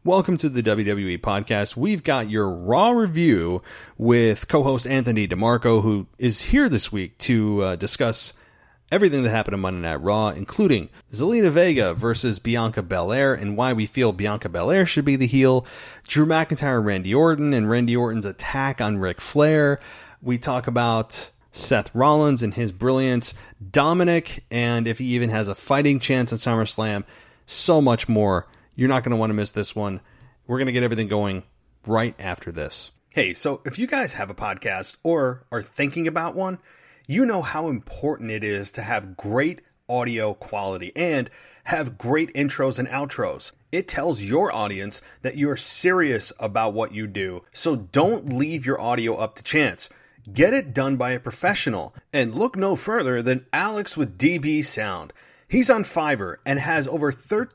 Welcome to the WWE Podcast. We've got your Raw review with co-host Anthony DeMarco, who is here this week to discuss everything that happened on Monday Night Raw, including Zelina Vega versus Bianca Belair and why we feel Bianca Belair should be the heel, Drew McIntyre and Randy Orton, and Randy Orton's attack on Ric Flair. We talk about Seth Rollins and his brilliance, Dominic, and if he even has a fighting chance at SummerSlam, so much more. You're not going to want to miss this one. We're going to get everything going right after this. Hey, so if you guys have a podcast or are thinking about one, you know how important it is to have great audio quality and have great intros and outros. It tells your audience that you're serious about what you do, so don't leave your audio up to chance. Get it done by a professional, and look no further than Alex with DB Sound. He's on Fiverr and has over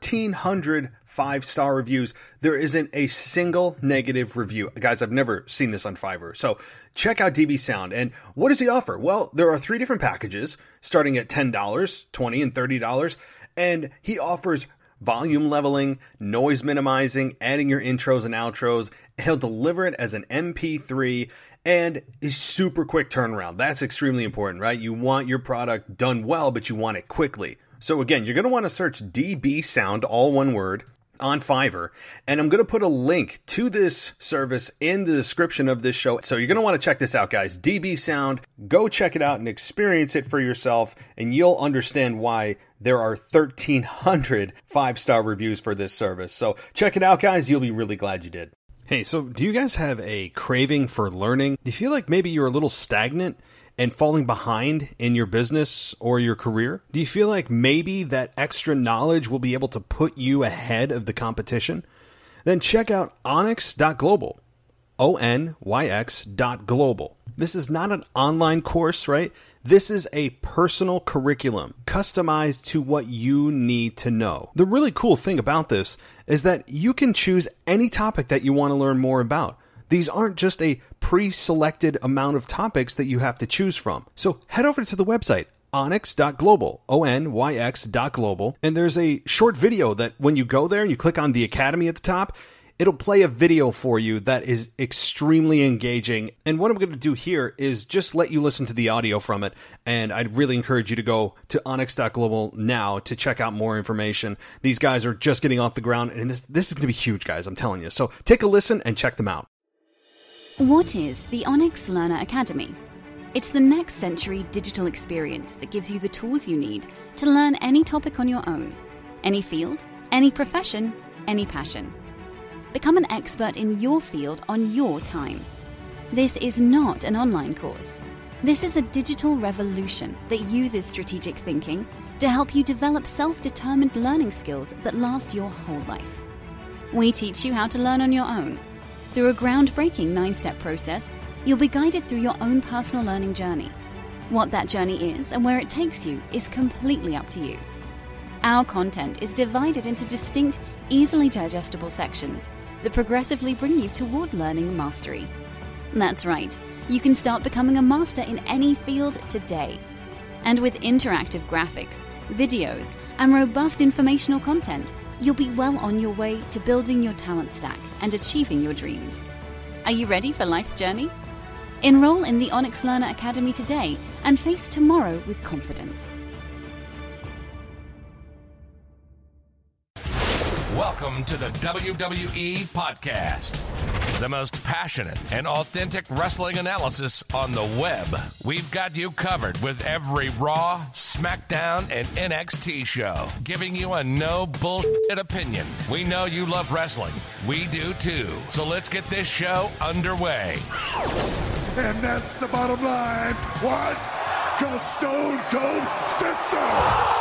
1,300 5-star reviews. There isn't a single negative review. Guys, I've never seen this on Fiverr. So check out DB Sound. And what does he offer? Well, there are 3 different packages starting at $10, $20, and $30. And he offers volume leveling, noise minimizing, adding your intros and outros. He'll deliver it as an MP3 and a super quick turnaround. That's extremely important, right? You want your product done well, but you want it quickly. So again, you're going to want to search DB Sound, all one word, on Fiverr, and I'm going to put a link to this service in the description of this show. So you're going to want to check this out, guys. DB Sound, go check it out and experience it for yourself, and you'll understand why there are 1,300 5-star reviews for this service. So check it out, guys. You'll be really glad you did. Hey, so do you guys have a craving for learning? Do you feel like maybe you're a little stagnant and falling behind in your business or your career? Do you feel like maybe that extra knowledge will be able to put you ahead of the competition? Then check out onyx.global, ONYX.global. This is not an online course, right? This is a personal curriculum customized to what you need to know. The really cool thing about this is that you can choose any topic that you want to learn more about. These aren't just a pre-selected amount of topics that you have to choose from. So head over to the website, onyx.global, ONYX.global, and there's a short video that when you go there and you click on the Academy at the top, it'll play a video for you that is extremely engaging. And what I'm going to do here is just let you listen to the audio from it. And I'd really encourage you to go to onyx.global now to check out more information. These guys are just getting off the ground, and this is going to be huge, guys, I'm telling you. So take a listen and check them out. What is the Onyx Learner Academy? It's the next century digital experience that gives you the tools you need to learn any topic on your own, any field, any profession, any passion. Become an expert in your field on your time. This is not an online course. This is a digital revolution that uses strategic thinking to help you develop self-determined learning skills that last your whole life. We teach you how to learn on your own. Through a groundbreaking 9-step process, you'll be guided through your own personal learning journey. What that journey is and where it takes you is completely up to you. Our content is divided into distinct, easily digestible sections that progressively bring you toward learning mastery. That's right, you can start becoming a master in any field today. And with interactive graphics, videos, and robust informational content, you'll be well on your way to building your talent stack and achieving your dreams. Are you ready for life's journey? Enroll in the Onyx Learner Academy today and face tomorrow with confidence. Welcome to the WWE Podcast, the most passionate and authentic wrestling analysis on the web. We've got you covered with every Raw, SmackDown, and NXT show, giving you a no bullshit opinion. We know you love wrestling. We do too. So let's get this show underway. And that's the bottom line. What? 'Cause Stone Cold said so.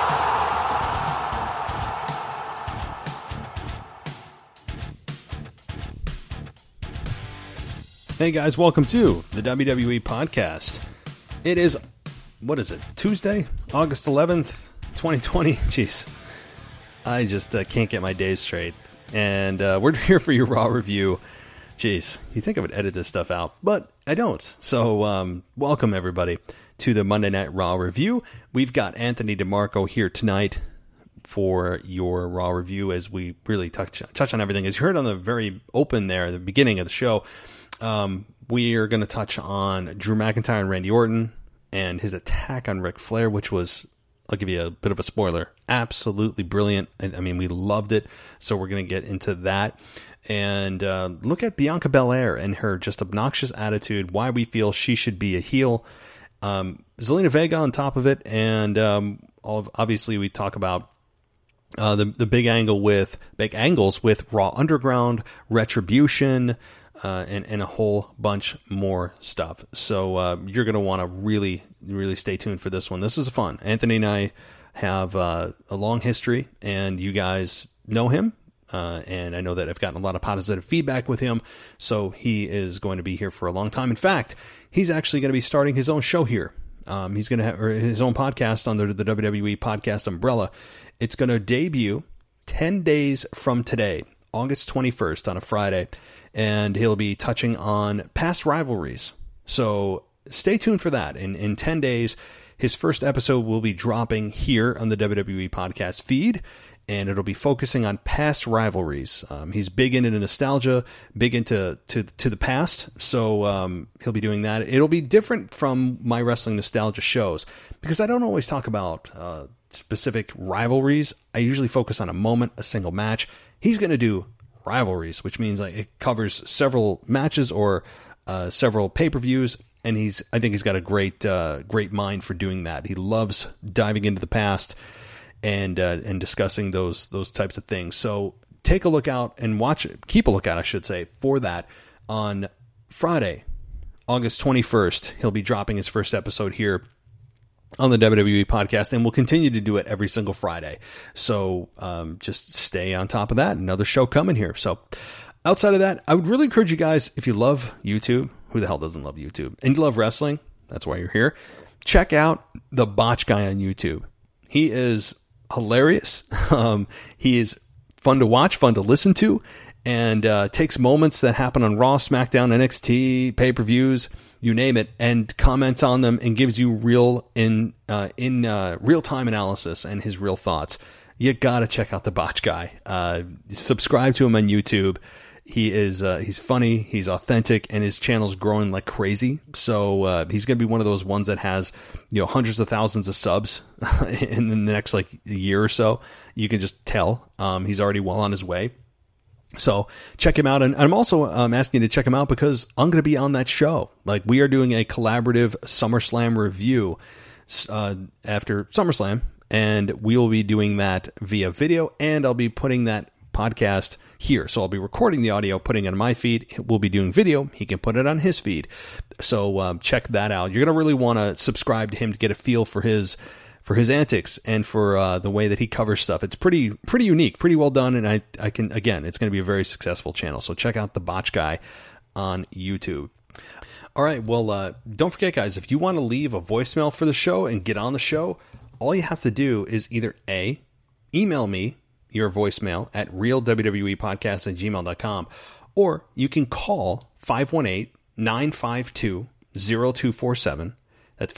Hey guys, welcome to the WWE Podcast. It is, what is it, Tuesday, August 11th, 2020? Jeez, I just can't get my days straight. And we're here for your Raw review. Jeez, you think I would edit this stuff out, but I don't. So welcome everybody to the Monday Night Raw review. We've got Anthony DeMarco here tonight for your Raw review as we really touch on everything. As you heard on the very open there, the beginning of the show, we are going to touch on Drew McIntyre and Randy Orton and his attack on Ric Flair, which was, I'll give you a bit of a spoiler, absolutely brilliant. I mean, we loved it. So we're going to get into that and look at Bianca Belair and her just obnoxious attitude, why we feel she should be a heel. Zelina Vega on top of it, and obviously we talk about the big angles with Raw Underground, Retribution, and a whole bunch more stuff. So you're going to want to really, really stay tuned for this one. This is fun. Anthony and I have a long history, and you guys know him. And I know that I've gotten a lot of positive feedback with him, so he is going to be here for a long time. In fact, he's actually going to be starting his own show here. He's going to have his own podcast under the WWE podcast umbrella. It's going to debut 10 days from today, August 21st on a Friday, and he'll be touching on past rivalries. So stay tuned for that. In 10 days, his first episode will be dropping here on the WWE podcast feed, and it'll be focusing on past rivalries. He's big into nostalgia, big into the past, so he'll be doing that. It'll be different from my wrestling nostalgia shows, because I don't always talk about specific rivalries. I usually focus on a moment, a single match. He's going to do rivalries, which means like it covers several matches or several pay-per-views, and I think he's got a great mind for doing that. He loves diving into the past and discussing those types of things. So take a look out and keep a lookout, I should say, for that on Friday, August 21st. He'll be dropping his first episode here on the WWE podcast, and we'll continue to do it every single Friday. So just stay on top of that. Another show coming here. So outside of that, I would really encourage you guys, if you love YouTube, who the hell doesn't love YouTube, and you love wrestling, that's why you're here, check out the Botch Guy on YouTube. He is hilarious. He is fun to watch, fun to listen to, and takes moments that happen on Raw, SmackDown, NXT, pay-per-views, you name it, and comments on them and gives you real time analysis and his real thoughts. You gotta check out the Botch Guy. Subscribe to him on YouTube. He's funny, he's authentic, and his channel's growing like crazy. So he's gonna be one of those ones that has hundreds of thousands of subs in the next year or so. You can just tell he's already well on his way. So check him out, and I'm also asking you to check him out because I'm going to be on that show. We are doing a collaborative SummerSlam review after SummerSlam, and we will be doing that via video, and I'll be putting that podcast here. So I'll be recording the audio, putting it on my feed. We'll be doing video. He can put it on his feed. So check that out. You're going to really want to subscribe to him to get a feel for his antics and for the way that he covers stuff. It's pretty unique, pretty well done, and I can, again, it's going to be a very successful channel. So check out the Botch Guy on YouTube. All right, well, don't forget, guys, if you want to leave a voicemail for the show and get on the show, all you have to do is either A, email me your voicemail at realwwepodcast@gmail.com, or you can call 518-952-0247. That's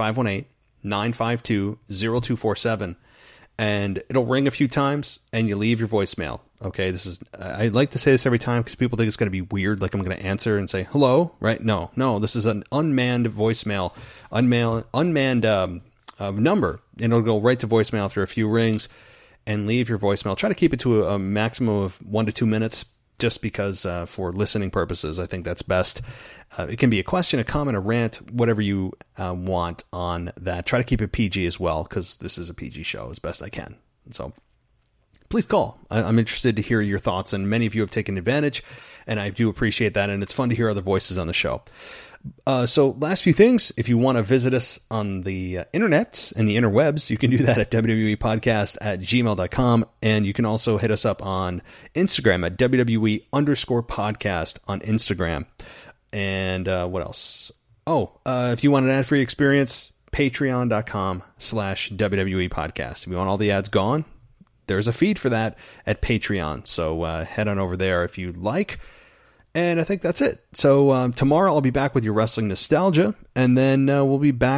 518-952-0247, and it'll ring a few times, and you leave your voicemail. Okay, I like to say this every time because people think it's going to be weird, like I'm going to answer and say hello, right? No, this is an unmanned voicemail, unmanned number, and it'll go right to voicemail after a few rings, and leave your voicemail. Try to keep it to a maximum of 1 to 2 minutes, just because for listening purposes, I think that's best. It can be a question, a comment, a rant, whatever you want on that. Try to keep it PG as well, because this is a PG show as best I can. So please call. I'm interested to hear your thoughts, and many of you have taken advantage, and I do appreciate that, and it's fun to hear other voices on the show. So last few things, if you want to visit us on the internet and the interwebs, you can do that at wwepodcast@gmail.com. And you can also hit us up on Instagram at WWE_podcast on Instagram. And what else? If you want an ad-free experience, patreon.com/WWE podcast. If you want all the ads gone, there's a feed for that at Patreon. So head on over there if you like. And I think that's it. So tomorrow I'll be back with your wrestling nostalgia, and then we'll be back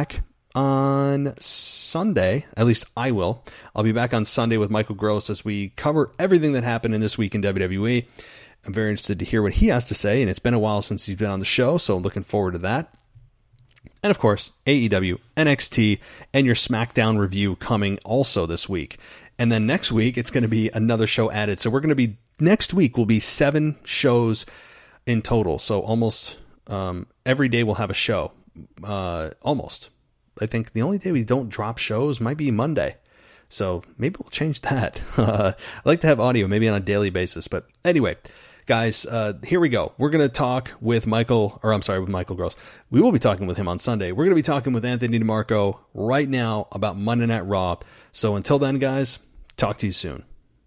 on Sunday. At least I will. I'll be back on Sunday with Michael Gross as we cover everything that happened in this week in WWE. I'm very interested to hear what he has to say, and it's been a while since he's been on the show, so I'm looking forward to that. And of course, AEW, NXT, and your SmackDown review coming also this week. And then next week, it's going to be another show added. So we're going to be, next week will be 7 shows in total. So almost every day we'll have a show. Almost. I think the only day we don't drop shows might be Monday. So maybe we'll change that. I like to have audio, maybe on a daily basis. But anyway, guys, here we go. We're going to talk with Michael Gross. We will be talking with him on Sunday. We're going to be talking with Anthony DeMarco right now about Monday Night Raw. So until then, guys, talk to you soon.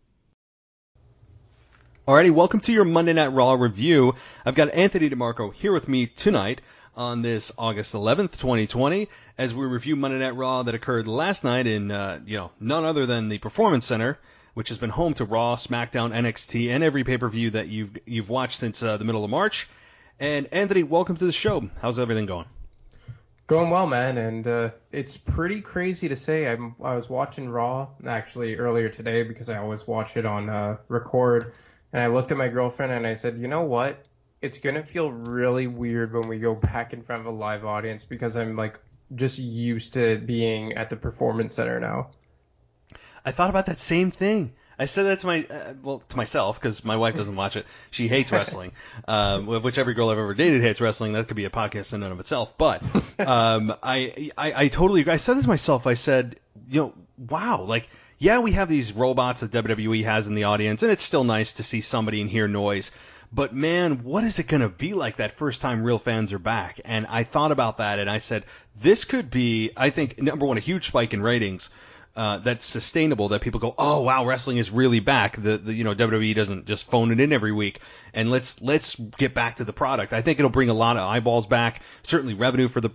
Alrighty, welcome to your Monday Night Raw review. I've got Anthony DeMarco here with me tonight on this August 11th, 2020, as we review Monday Night Raw that occurred last night in, none other than the Performance Center, which has been home to Raw, SmackDown, NXT, and every pay-per-view that you've watched since the middle of March. And Anthony, welcome to the show. How's everything going? Going well, man, and it's pretty crazy to say. I was watching Raw actually earlier today because I always watch it on record, and I looked at my girlfriend and I said, you know what? It's going to feel really weird when we go back in front of a live audience because I'm like just used to being at the Performance Center now. I thought about that same thing. I said that to myself because my wife doesn't watch it. She hates wrestling, which every girl I've ever dated hates wrestling. That could be a podcast in and of itself. But I totally agree. I said this to myself. I said, wow, like, yeah, we have these robots that WWE has in the audience, and it's still nice to see somebody and hear noise. But, man, what is it going to be like that first time real fans are back? And I thought about that, and I said, this could be, I think, number one, a huge spike in ratings. That's sustainable, that people go, oh wow, wrestling is really back. The WWE doesn't just phone it in every week, and let's get back to the product. I think it'll bring a lot of eyeballs back, certainly revenue for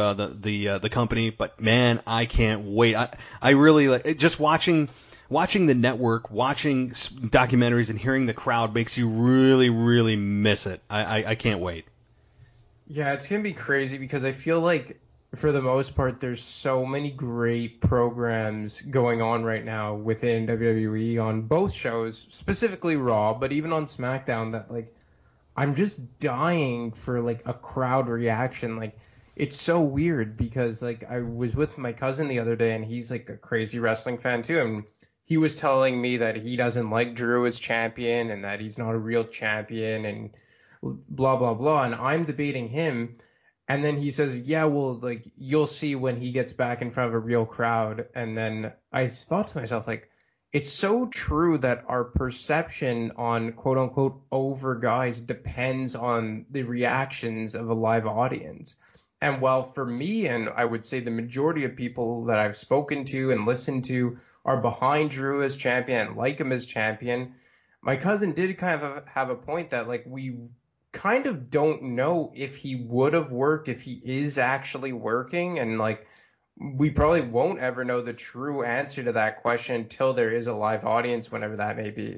the company. But man, I can't wait. I really like just watching the network, watching documentaries, and hearing the crowd makes you really, really miss it. I can't wait. Yeah, it's gonna be crazy because I feel like, for the most part, there's so many great programs going on right now within WWE on both shows, specifically Raw, but even on SmackDown, that like I'm just dying for like a crowd reaction. Like, it's so weird because like I was with my cousin the other day and he's like a crazy wrestling fan too, and he was telling me that he doesn't like Drew as champion and that he's not a real champion and blah blah blah, and I'm debating him. And then he says, yeah, well, like, you'll see when he gets back in front of a real crowd. And then I thought to myself, like, it's so true that our perception on quote unquote over guys depends on the reactions of a live audience. And while for me, and I would say the majority of people that I've spoken to and listened to are behind Drew as champion and like him as champion, my cousin did kind of have a point that like we kind of don't know if he would have worked, if he is actually working, and like we probably won't ever know the true answer to that question until there is a live audience, whenever that may be.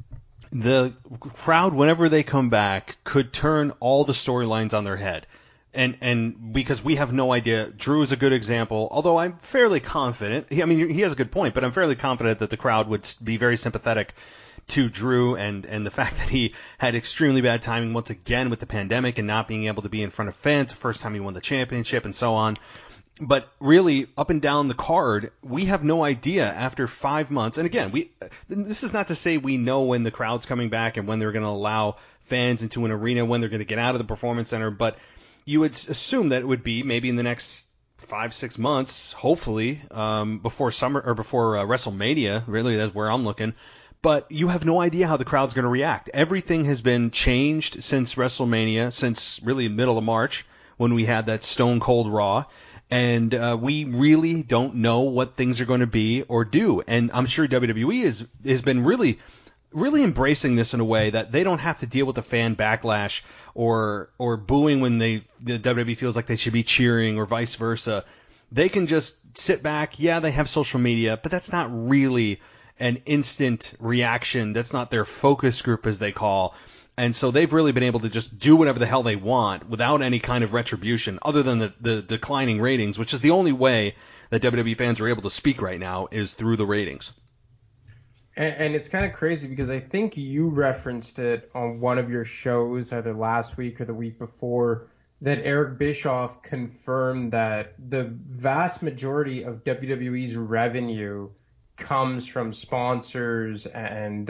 The crowd, whenever they come back, could turn all the storylines on their head. And because we have no idea, Drew is a good example, although I'm fairly confident, he has a good point, but I'm fairly confident that the crowd would be very sympathetic to Drew and the fact that he had extremely bad timing once again with the pandemic and not being able to be in front of fans the first time he won the championship and so on. But really, up and down the card, we have no idea after 5 months. And again, this is not to say we know when the crowd's coming back and when they're going to allow fans into an arena, when they're going to get out of the Performance Center, but you would assume that it would be maybe in the next 5-6 months, hopefully, before summer or before WrestleMania. Really, that's where I'm looking. But you have no idea how the crowd's going to react. Everything has been changed since WrestleMania, since really middle of March when we had that Stone Cold Raw. And we really don't know what things are going to be or do. And I'm sure WWE has been really embracing this in a way that they don't have to deal with the fan backlash or booing when the WWE feels like they should be cheering or vice versa. They can just sit back. Yeah, they have social media, but that's not really an instant reaction. That's not their focus group, as they call. And so they've really been able to just do whatever the hell they want without any kind of retribution other than the declining ratings, which is the only way that WWE fans are able to speak right now is through the ratings. And it's kind of crazy because I think you referenced it on one of your shows either last week or the week before that Eric Bischoff confirmed that the vast majority of WWE's revenue comes from sponsors and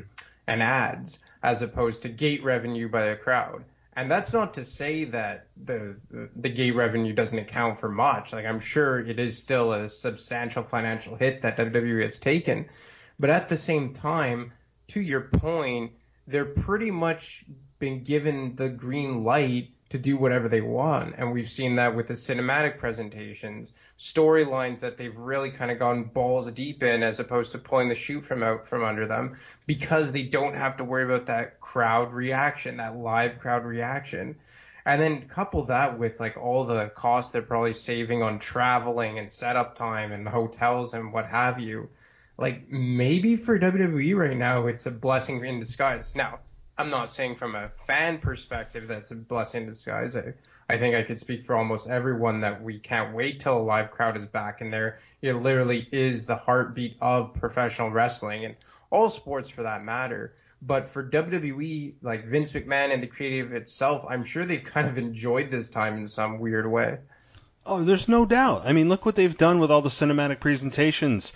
ads, as opposed to gate revenue by the crowd. And that's not to say that the gate revenue doesn't account for much. Like, I'm sure it is still a substantial financial hit that WWE has taken. But at the same time, to your point, they're pretty much been given the green light to do whatever they want. And we've seen that with the cinematic presentations, storylines that they've really kind of gone balls deep in as opposed to pulling the chute from under them, because they don't have to worry about that crowd reaction, that live crowd reaction. And then couple that with like all the costs they're probably saving on traveling and setup time and hotels and what have you. Like, maybe for WWE right now, it's a blessing in disguise. Now, I'm not saying from a fan perspective that's a blessing in disguise. I think I could speak for almost everyone that we can't wait till a live crowd is back in there. It literally is the heartbeat of professional wrestling and all sports for that matter. But for WWE, like Vince McMahon and the creative itself, I'm sure they've kind of enjoyed this time in some weird way. Oh, there's no doubt. I mean, look what they've done with all the cinematic presentations.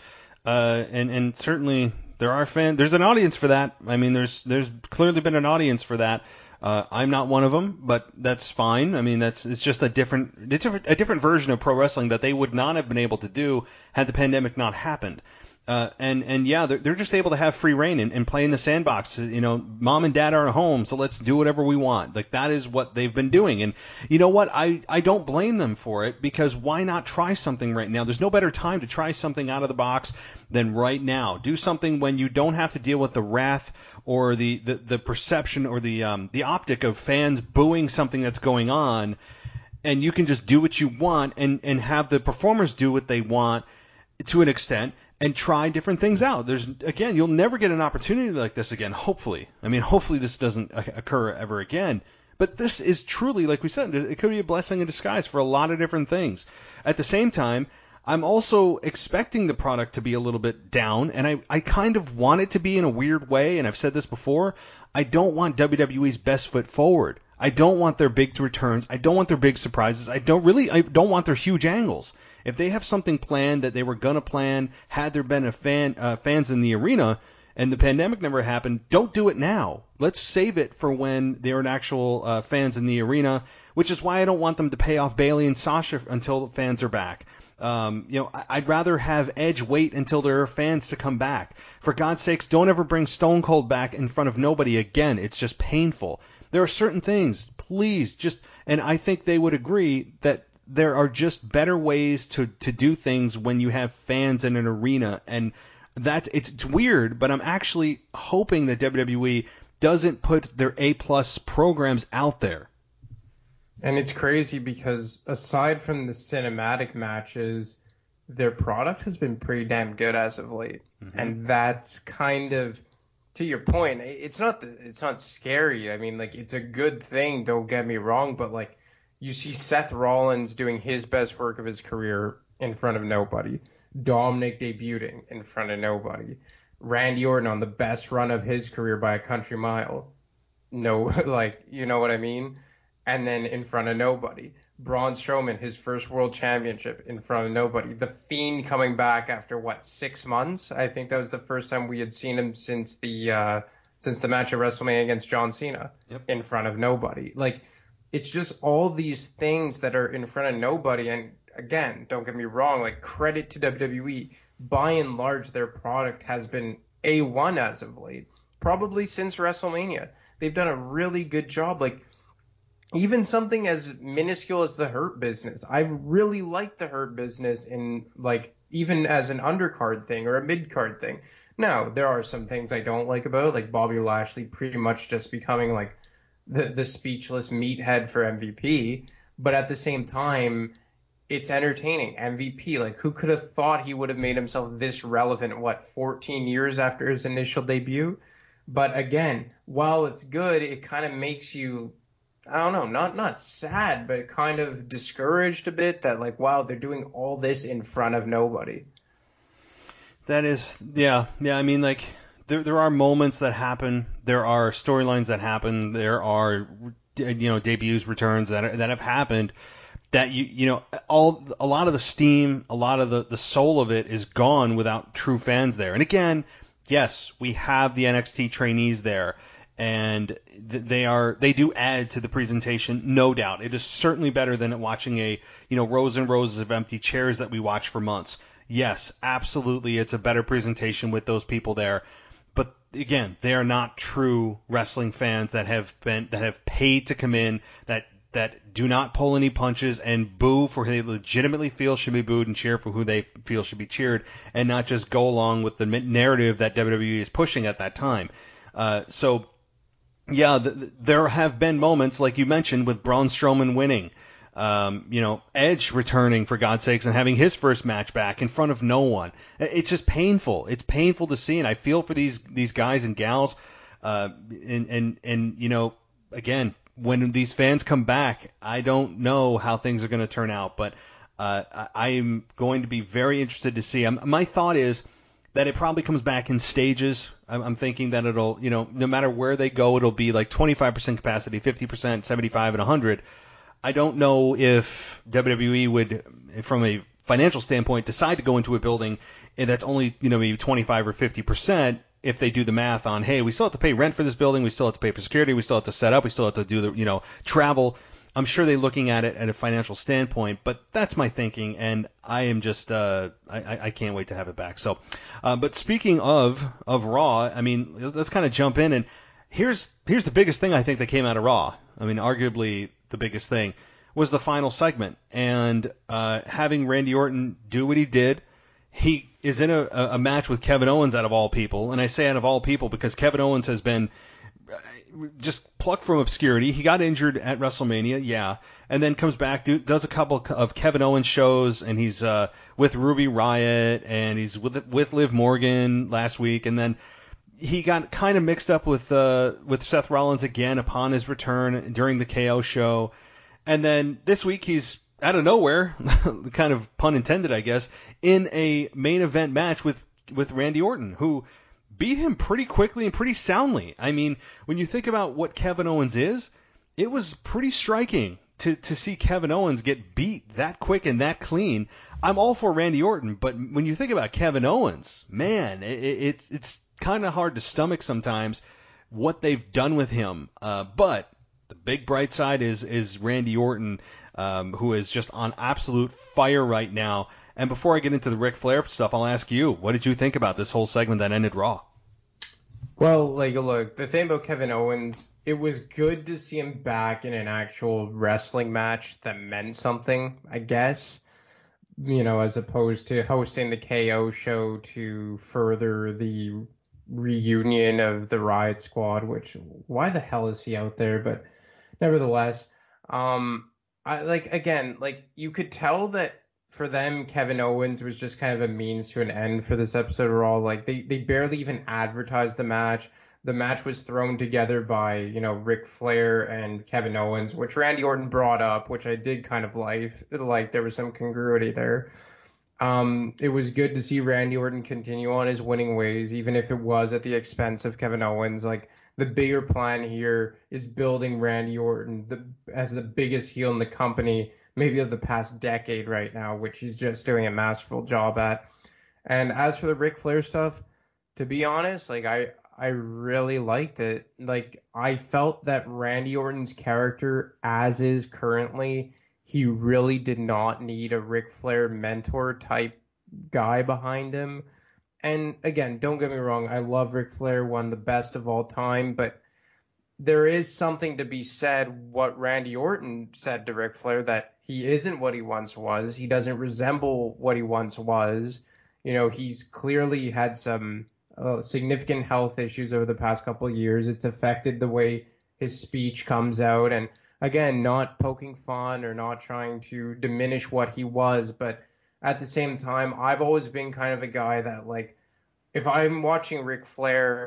And certainly there are fans. There's an audience for that. I mean, there's clearly been an audience for that. I'm not one of them, but that's fine. I mean, it's just a different version of pro wrestling that they would not have been able to do had the pandemic not happened. And yeah, they're just able to have free reign and play in the sandbox. You know, mom and dad aren't home, so let's do whatever we want. Like, that is what they've been doing. And you know what? I don't blame them for it, because why not try something right now? There's no better time to try something out of the box than right now. Do something when you don't have to deal with the wrath or the perception or the optic of fans booing something that's going on, and you can just do what you want and have the performers do what they want to an extent. And try different things out. Again, you'll never get an opportunity like this again, hopefully. I mean, hopefully this doesn't occur ever again. But this is truly, like we said, it could be a blessing in disguise for a lot of different things. At the same time, I'm also expecting the product to be a little bit down, and I kind of want it to be in a weird way, and I've said this before. I don't want WWE's best foot forward. I don't want their big returns. I don't want their big surprises. I don't want their huge angles. If they have something planned that they were going to plan, had there been fans in the arena, and the pandemic never happened, don't do it now. Let's save it for when there are actual fans in the arena, which is why I don't want them to pay off Bayley and Sasha until the fans are back. I'd rather have Edge wait until there are fans to come back. For God's sakes, don't ever bring Stone Cold back in front of nobody again. It's just painful. There are certain things, please, and I think they would agree that there are just better ways to do things when you have fans in an arena, and it's weird, but I'm actually hoping that WWE doesn't put their A+ programs out there. And it's crazy because aside from the cinematic matches, their product has been pretty damn good as of late. Mm-hmm. And that's kind of, to your point, it's not scary. I mean, like, it's a good thing, don't get me wrong, but like, you see Seth Rollins doing his best work of his career in front of nobody. Dominic debuting in front of nobody. Randy Orton on the best run of his career by a country mile. No, like, you know what I mean? And then in front of nobody. Braun Strowman, his first world championship in front of nobody. The Fiend coming back after, 6 months? I think that was the first time we had seen him since the match at WrestleMania against John Cena. Yep. In front of nobody. Like, it's just all these things that are in front of nobody. And again, don't get me wrong, like, credit to WWE. By and large, their product has been A1 as of late. Probably since WrestleMania. They've done a really good job. Like, even something as minuscule as the Hurt Business. I really like the Hurt Business in, like, even as an undercard thing or a mid-card thing. Now, there are some things I don't like about it, like Bobby Lashley pretty much just becoming, like, the speechless meathead for MVP, but at the same time, it's entertaining. MVP, like, who could have thought he would have made himself this relevant, 14 years after his initial debut? But again, while it's good, it kind of makes you, I don't know, not sad, but kind of discouraged a bit that like, wow, they're doing all this in front of nobody. That is, yeah. I mean, like, there are moments that happen. There are storylines that happen. There are, debuts, returns that have happened that a lot of the steam, a lot of the soul of it is gone without true fans there. And again, yes, we have the NXT trainees there, and they do add to the presentation, no doubt. It is certainly better than watching a rows and rows of empty chairs that we watch for months. Yes, absolutely, it's a better presentation with those people there. But again, they are not true wrestling fans that have paid to come in, that do not pull any punches and boo for who they legitimately feel should be booed and cheer for who they feel should be cheered, and not just go along with the narrative that WWE is pushing at that time. So, yeah, there have been moments, like you mentioned, with Braun Strowman winning. Edge returning, for God's sakes, and having his first match back in front of no one. It's just painful. It's painful to see, and I feel for these guys and gals. Again, when these fans come back, I don't know how things are going to turn out, but I'm going to be very interested to see. My thought is that it probably comes back in stages. I'm thinking that it'll, no matter where they go, it'll be like 25% capacity, 50%, 75, and 100. I don't know if WWE would, from a financial standpoint, decide to go into a building that's only, maybe 25 or 50%. If they do the math on, hey, we still have to pay rent for this building, we still have to pay for security, we still have to set up, we still have to do the, travel. I'm sure they're looking at it at a financial standpoint, but that's my thinking, and I am just, I can't wait to have it back. So, but speaking of Raw, I mean, let's kind of jump in, and here's the biggest thing I think that came out of Raw. I mean, arguably the biggest thing was the final segment, and having Randy Orton do what he did. He is in a match with Kevin Owens, out of all people, and I say out of all people because Kevin Owens has been just plucked from obscurity. He got injured at WrestleMania, yeah, and then comes back, does a couple of Kevin Owens shows, and he's with Ruby Riott, and he's with Liv Morgan last week, and then he got kind of mixed up with Seth Rollins again upon his return during the KO show, and then this week he's out of nowhere, kind of pun intended, I guess, in a main event match with Randy Orton, who beat him pretty quickly and pretty soundly. I mean, when you think about what Kevin Owens is, it was pretty striking to see Kevin Owens get beat that quick and that clean. I'm all for Randy Orton, but when you think about Kevin Owens, man, it's kind of hard to stomach sometimes what they've done with him. But the big bright side is Randy Orton, who is just on absolute fire right now. And before I get into the Ric Flair stuff, I'll ask you, what did you think about this whole segment that ended Raw? Well, look, the thing about Kevin Owens, it was good to see him back in an actual wrestling match that meant something, I guess, as opposed to hosting the KO show to further the reunion of the Riot Squad, which, why the hell is he out there? But nevertheless, you could tell that for them, Kevin Owens was just kind of a means to an end for this episode of Raw. Like, they barely even advertised the match. The match was thrown together by, Ric Flair and Kevin Owens, which Randy Orton brought up, which I did kind of like. There was some congruity there. It was good to see Randy Orton continue on his winning ways, even if it was at the expense of Kevin Owens. Like, the bigger plan here is building Randy Orton as the biggest heel in the company, maybe of the past decade right now, which he's just doing a masterful job at. And as for the Ric Flair stuff, to be honest, I really liked it. Like, I felt that Randy Orton's character, as is currently, he really did not need a Ric Flair mentor type guy behind him. And again, don't get me wrong, I love Ric Flair, one of the best of all time, but there is something to be said what Randy Orton said to Ric Flair, that he isn't what he once was. He doesn't resemble what he once was. He's clearly had some significant health issues over the past couple of years. It's affected the way his speech comes out. And again, not poking fun or not trying to diminish what he was, but at the same time, I've always been kind of a guy that, like, if I'm watching Ric Flair,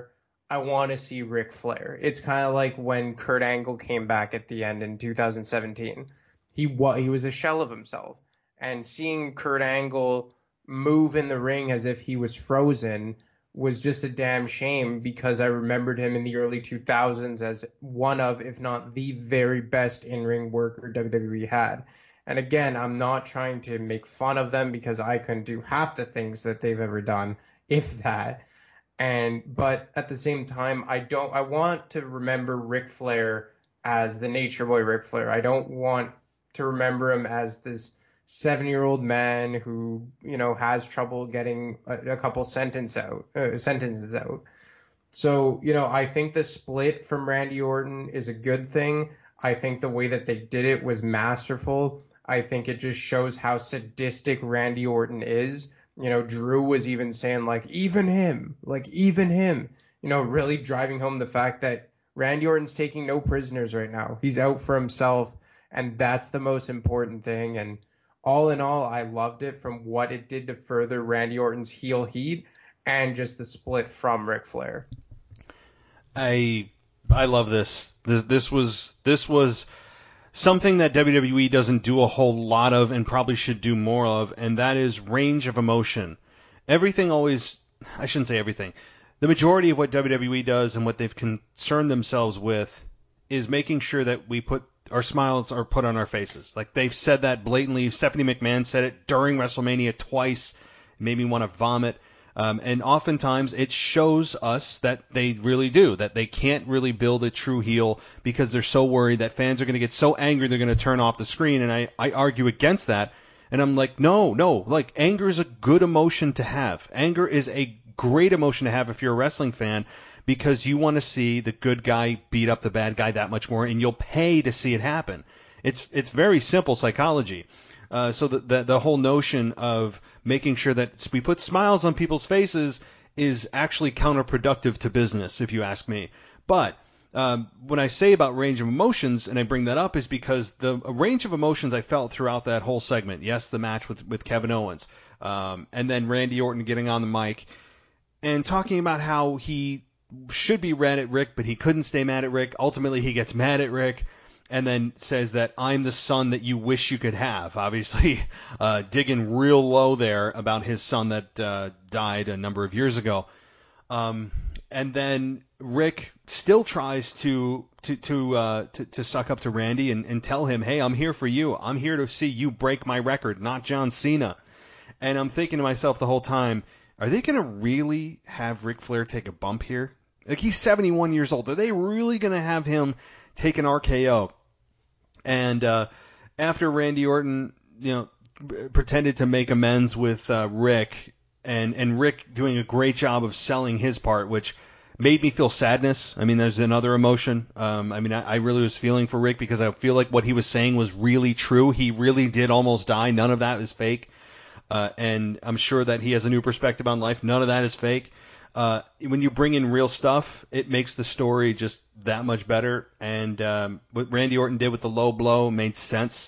I want to see Ric Flair. It's kind of like when Kurt Angle came back at the end in 2017. He was a shell of himself. And seeing Kurt Angle move in the ring as if he was frozen was just a damn shame, because I remembered him in the early 2000s as one of, if not the very best in-ring worker WWE had. And again, I'm not trying to make fun of them, because I couldn't do half the things that they've ever done, if that. But at the same time, I want to remember Ric Flair as the Nature Boy Ric Flair. I don't want to remember him as this 7-year-old man who, has trouble getting a couple sentences out. So, I think the split from Randy Orton is a good thing. I think the way that they did it was masterful. I think it just shows how sadistic Randy Orton is. Drew was even saying, even him, really driving home the fact that Randy Orton's taking no prisoners right now. He's out for himself, and that's the most important thing. And all in all, I loved it, from what it did to further Randy Orton's heel heat and just the split from Ric Flair. I love this. This was something that WWE doesn't do a whole lot of, and probably should do more of, and that is range of emotion. I shouldn't say everything. The majority of what WWE does and what they've concerned themselves with is making sure that our smiles are put on our faces. Like, they've said that blatantly. Stephanie McMahon said it during WrestleMania twice. It made me want to vomit. And oftentimes it shows us that they really do, that they can't really build a true heel because they're so worried that fans are going to get so angry they're going to turn off the screen. And I argue against that. And I'm like, no, like, anger is a good emotion to have. Anger is a great emotion to have if you're a wrestling fan, because you want to see the good guy beat up the bad guy that much more, and you'll pay to see it happen. It's very simple psychology. So the whole notion of making sure that we put smiles on people's faces is actually counterproductive to business, if you ask me. But when I say about range of emotions, and I bring that up, is because the range of emotions I felt throughout that whole segment. Yes, the match with Kevin Owens, and then Randy Orton getting on the mic and talking about how he should be mad at Rick, but he couldn't stay mad at Rick. Ultimately, he gets mad at Rick, and then says that I'm the son that you wish you could have. Obviously, digging real low there about his son that died a number of years ago. And then Rick still tries to suck up to Randy and tell him, hey, I'm here for you. I'm here to see you break my record, not John Cena. And I'm thinking to myself the whole time, are they going to really have Ric Flair take a bump here? Like, he's 71 years old. Are they really going to have him take an RKO? And after Randy Orton, pretended to make amends with Rick, and Rick doing a great job of selling his part, which made me feel sadness. I mean, there's another emotion. I really was feeling for Rick, because I feel like what he was saying was really true. He really did almost die. None of that is fake. And I'm sure that he has a new perspective on life. None of that is fake. When you bring in real stuff, it makes the story just that much better. And what Randy Orton did with the low blow made sense.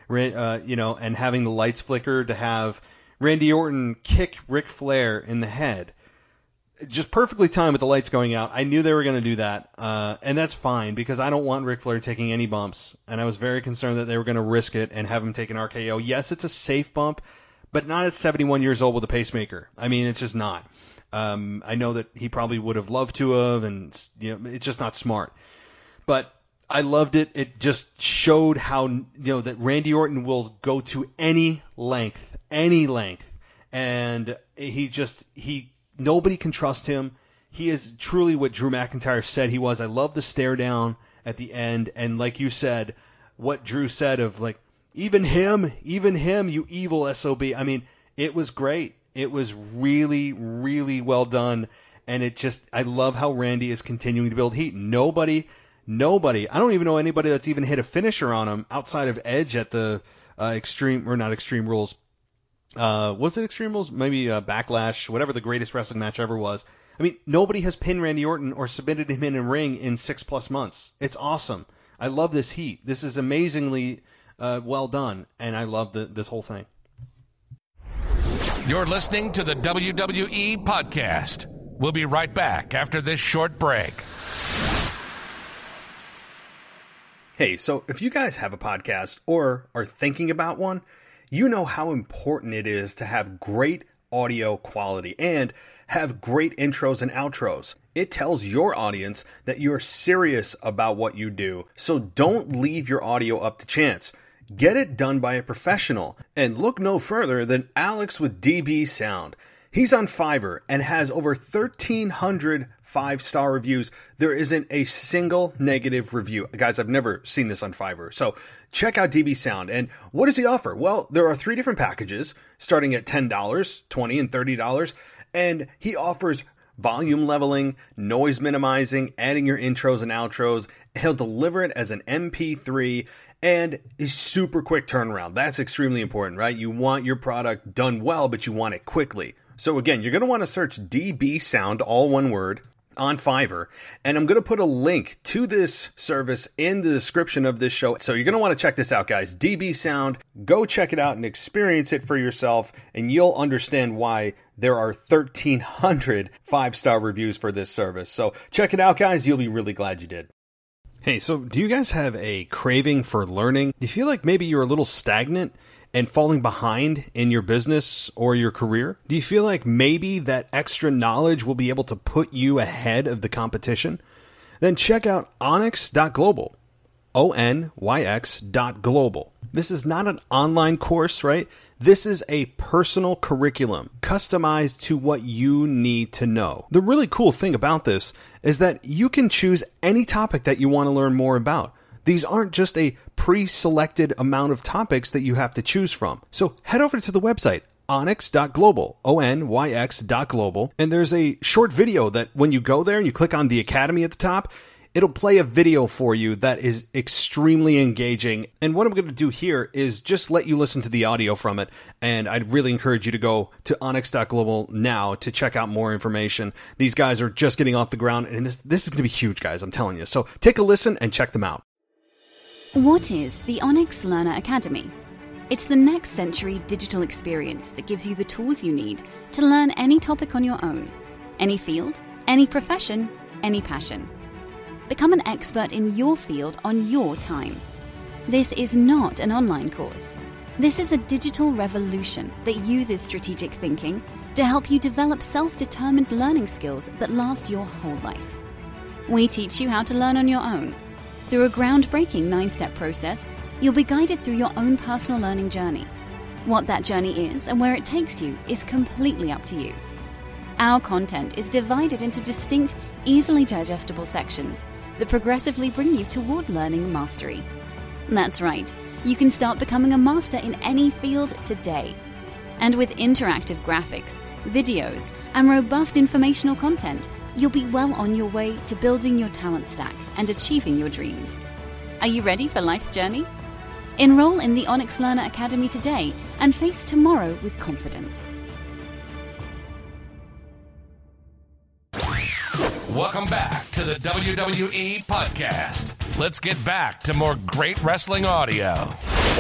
And having the lights flicker to have Randy Orton kick Ric Flair in the head, just perfectly timed with the lights going out. I knew they were going to do that, and that's fine, because I don't want Ric Flair taking any bumps. And I was very concerned that they were going to risk it and have him take an RKO. Yes, it's a safe bump, but not at 71 years old with a pacemaker. I mean, it's just not. I know that he probably would have loved to have, and it's just not smart. But I loved it. It just showed how, that Randy Orton will go to any length, and nobody can trust him. He is truly what Drew McIntyre said he was. I love the stare down at the end, and like you said, what Drew said of, like, even him, you evil SOB. I mean, it was great. It was really, really well done. And I love how Randy is continuing to build heat. Nobody, I don't even know anybody that's even hit a finisher on him outside of Edge at the not Extreme Rules. Was it Extreme Rules? Maybe Backlash, whatever the greatest wrestling match ever was. I mean, nobody has pinned Randy Orton or submitted him in a ring in 6+ months. It's awesome. I love this heat. This is amazingly well done, and I love this whole thing. You're listening to the WWE Podcast. We'll be right back after this short break. Hey, so if you guys have a podcast or are thinking about one, you know how important it is to have great audio quality and have great intros and outros. It tells your audience that you're serious about what you do, so don't leave your audio up to chance. Get it done by a professional, and look no further than Alex with DB Sound. He's on Fiverr and has over 1,300 5-star reviews. There isn't a single negative review. Guys, I've never seen this on Fiverr. So check out DB Sound. And what does he offer? Well, there are 3 different packages starting at $10, $20, and $30. And he offers volume leveling, noise minimizing, adding your intros and outros. He'll deliver it as an MP3 and a super quick turnaround. That's extremely important, right? You want your product done well, but you want it quickly. So again, you're going to want to search DB Sound, all one word, on Fiverr, and I'm going to put a link to this service in the description of this show. So you're going to want to check this out, guys. DB Sound, go check it out and experience it for yourself, and you'll understand why there are 1,300 5-star reviews for this service. So check it out, guys. You'll be really glad you did. Hey, so do you guys have a craving for learning? Do you feel like maybe you're a little stagnant and falling behind in your business or your career? Do you feel like maybe that extra knowledge will be able to put you ahead of the competition? Then check out onyx.global, ONYX.global. This is not an online course, right? This is a personal curriculum customized to what you need to know. The really cool thing about this is that you can choose any topic that you want to learn more about. These aren't just a pre-selected amount of topics that you have to choose from. So head over to the website, onyx.global, ONYX.global, and there's a short video that when you go there and you click on the Academy at the top, it'll play a video for you that is extremely engaging. And what I'm going to do here is just let you listen to the audio from it. And I'd really encourage you to go to onyx.global now to check out more information. These guys are just getting off the ground, and this is going to be huge, guys, I'm telling you. So take a listen and check them out. What is the Onyx Learner Academy? It's the next century digital experience that gives you the tools you need to learn any topic on your own, any field, any profession, any passion. Become an expert in your field on your time. This is not an online course. This is a digital revolution that uses strategic thinking to help you develop self-determined learning skills that last your whole life. We teach you how to learn on your own. Through a groundbreaking 9-step process, you'll be guided through your own personal learning journey. What that journey is and where it takes you is completely up to you. Our content is divided into distinct, easily digestible sections that progressively bring you toward learning mastery. That's right, you can start becoming a master in any field today. And with interactive graphics, videos, and robust informational content, you'll be well on your way to building your talent stack and achieving your dreams. Are you ready for life's journey? Enroll in the Onyx Learner Academy today and face tomorrow with confidence. Welcome back to the WWE Podcast. Let's get back to more great wrestling audio.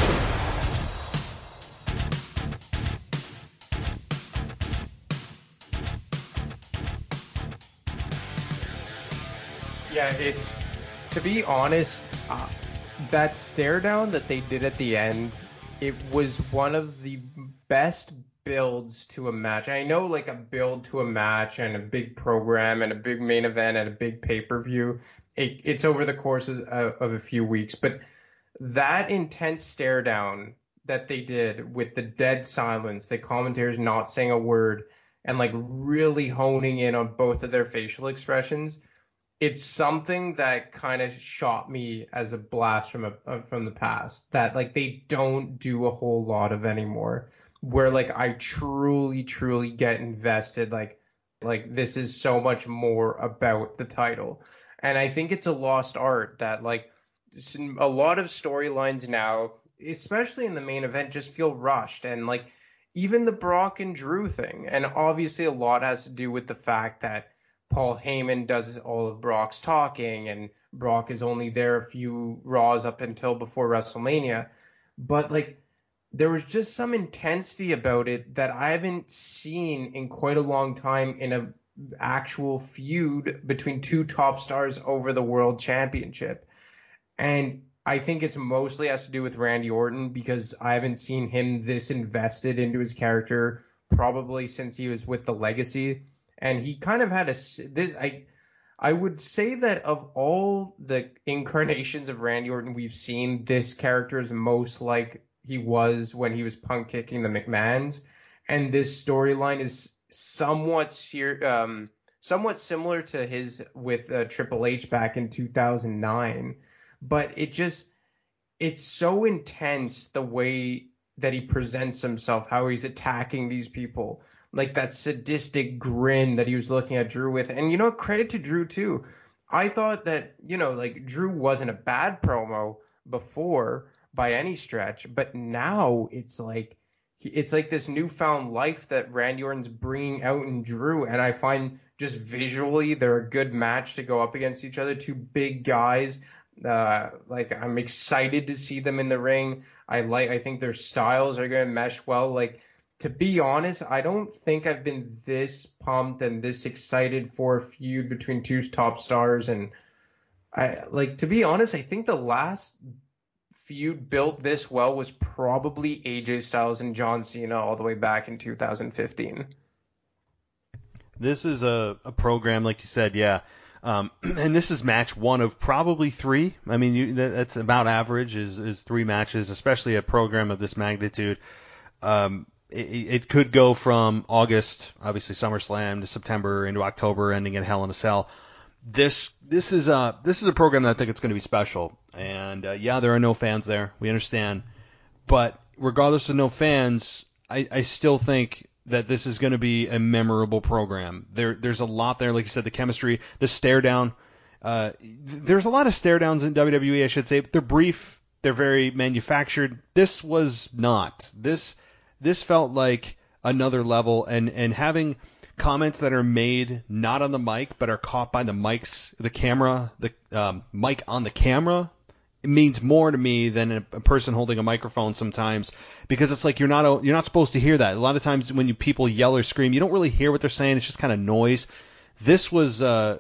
Yeah, it's, to be honest, that stare down that they did at the end, it was one of the best builds to a match. I know, like, a build to a match and a big program and a big main event and a big pay-per-view, it's over the course of a few weeks, but that intense stare down that they did with the dead silence, the commentators not saying a word, and like really honing in on both of their facial expressions, it's something that kind of shot me as a blast from the past that like they don't do a whole lot of anymore, where like I truly get invested, like this is so much more about the title. And I think it's a lost art that like a lot of storylines now, especially in the main event, just feel rushed. And like even the Brock and Drew thing, and obviously a lot has to do with the fact that Paul Heyman does all of Brock's talking, and Brock is only there a few Raws up until before WrestleMania. But like, there was just some intensity about it that I haven't seen in quite a long time in a actual feud between two top stars over the world championship. And I think it's mostly has to do with Randy Orton, because I haven't seen him this invested into his character probably since he was with the Legacy. And he kind of had I would say that of all the incarnations of Randy Orton we've seen, this character is most like he was when he was punk kicking the McMahons. And this storyline is somewhat similar to his with Triple H back in 2009. But it's so intense the way that he presents himself, how he's attacking these people. Like that sadistic grin that he was looking at Drew with. And, credit to Drew, too. I thought that, like Drew wasn't a bad promo before by any stretch. But now it's like this newfound life that Randy Orton's bringing out in Drew. And I find just visually they're a good match to go up against each other. Two big guys. I'm excited to see them in the ring. I think their styles are going to mesh well. Like, to be honest, I don't think I've been this pumped and this excited for a feud between two top stars. And to be honest, I think the last feud built this well was probably AJ Styles and John Cena all the way back in 2015. This is a program, like you said, yeah. And this is match one of probably three. I mean, that's about average is three matches, especially a program of this magnitude. It could go from August, obviously SummerSlam, to September into October, ending at Hell in a Cell. This is a program that I think it's going to be special. And yeah, there are no fans there. We understand, but regardless of no fans, I still think that this is going to be a memorable program. There's a lot there, like you said, the chemistry, the stare down. There's a lot of stare downs in WWE, I should say. But they're brief. They're very manufactured. This was not. This felt like another level, and having comments that are made not on the mic but are caught by the camera, the mic on the camera, it means more to me than a person holding a microphone sometimes, because it's like you're not supposed to hear that. A lot of times when people yell or scream, you don't really hear what they're saying. It's just kind of noise. This was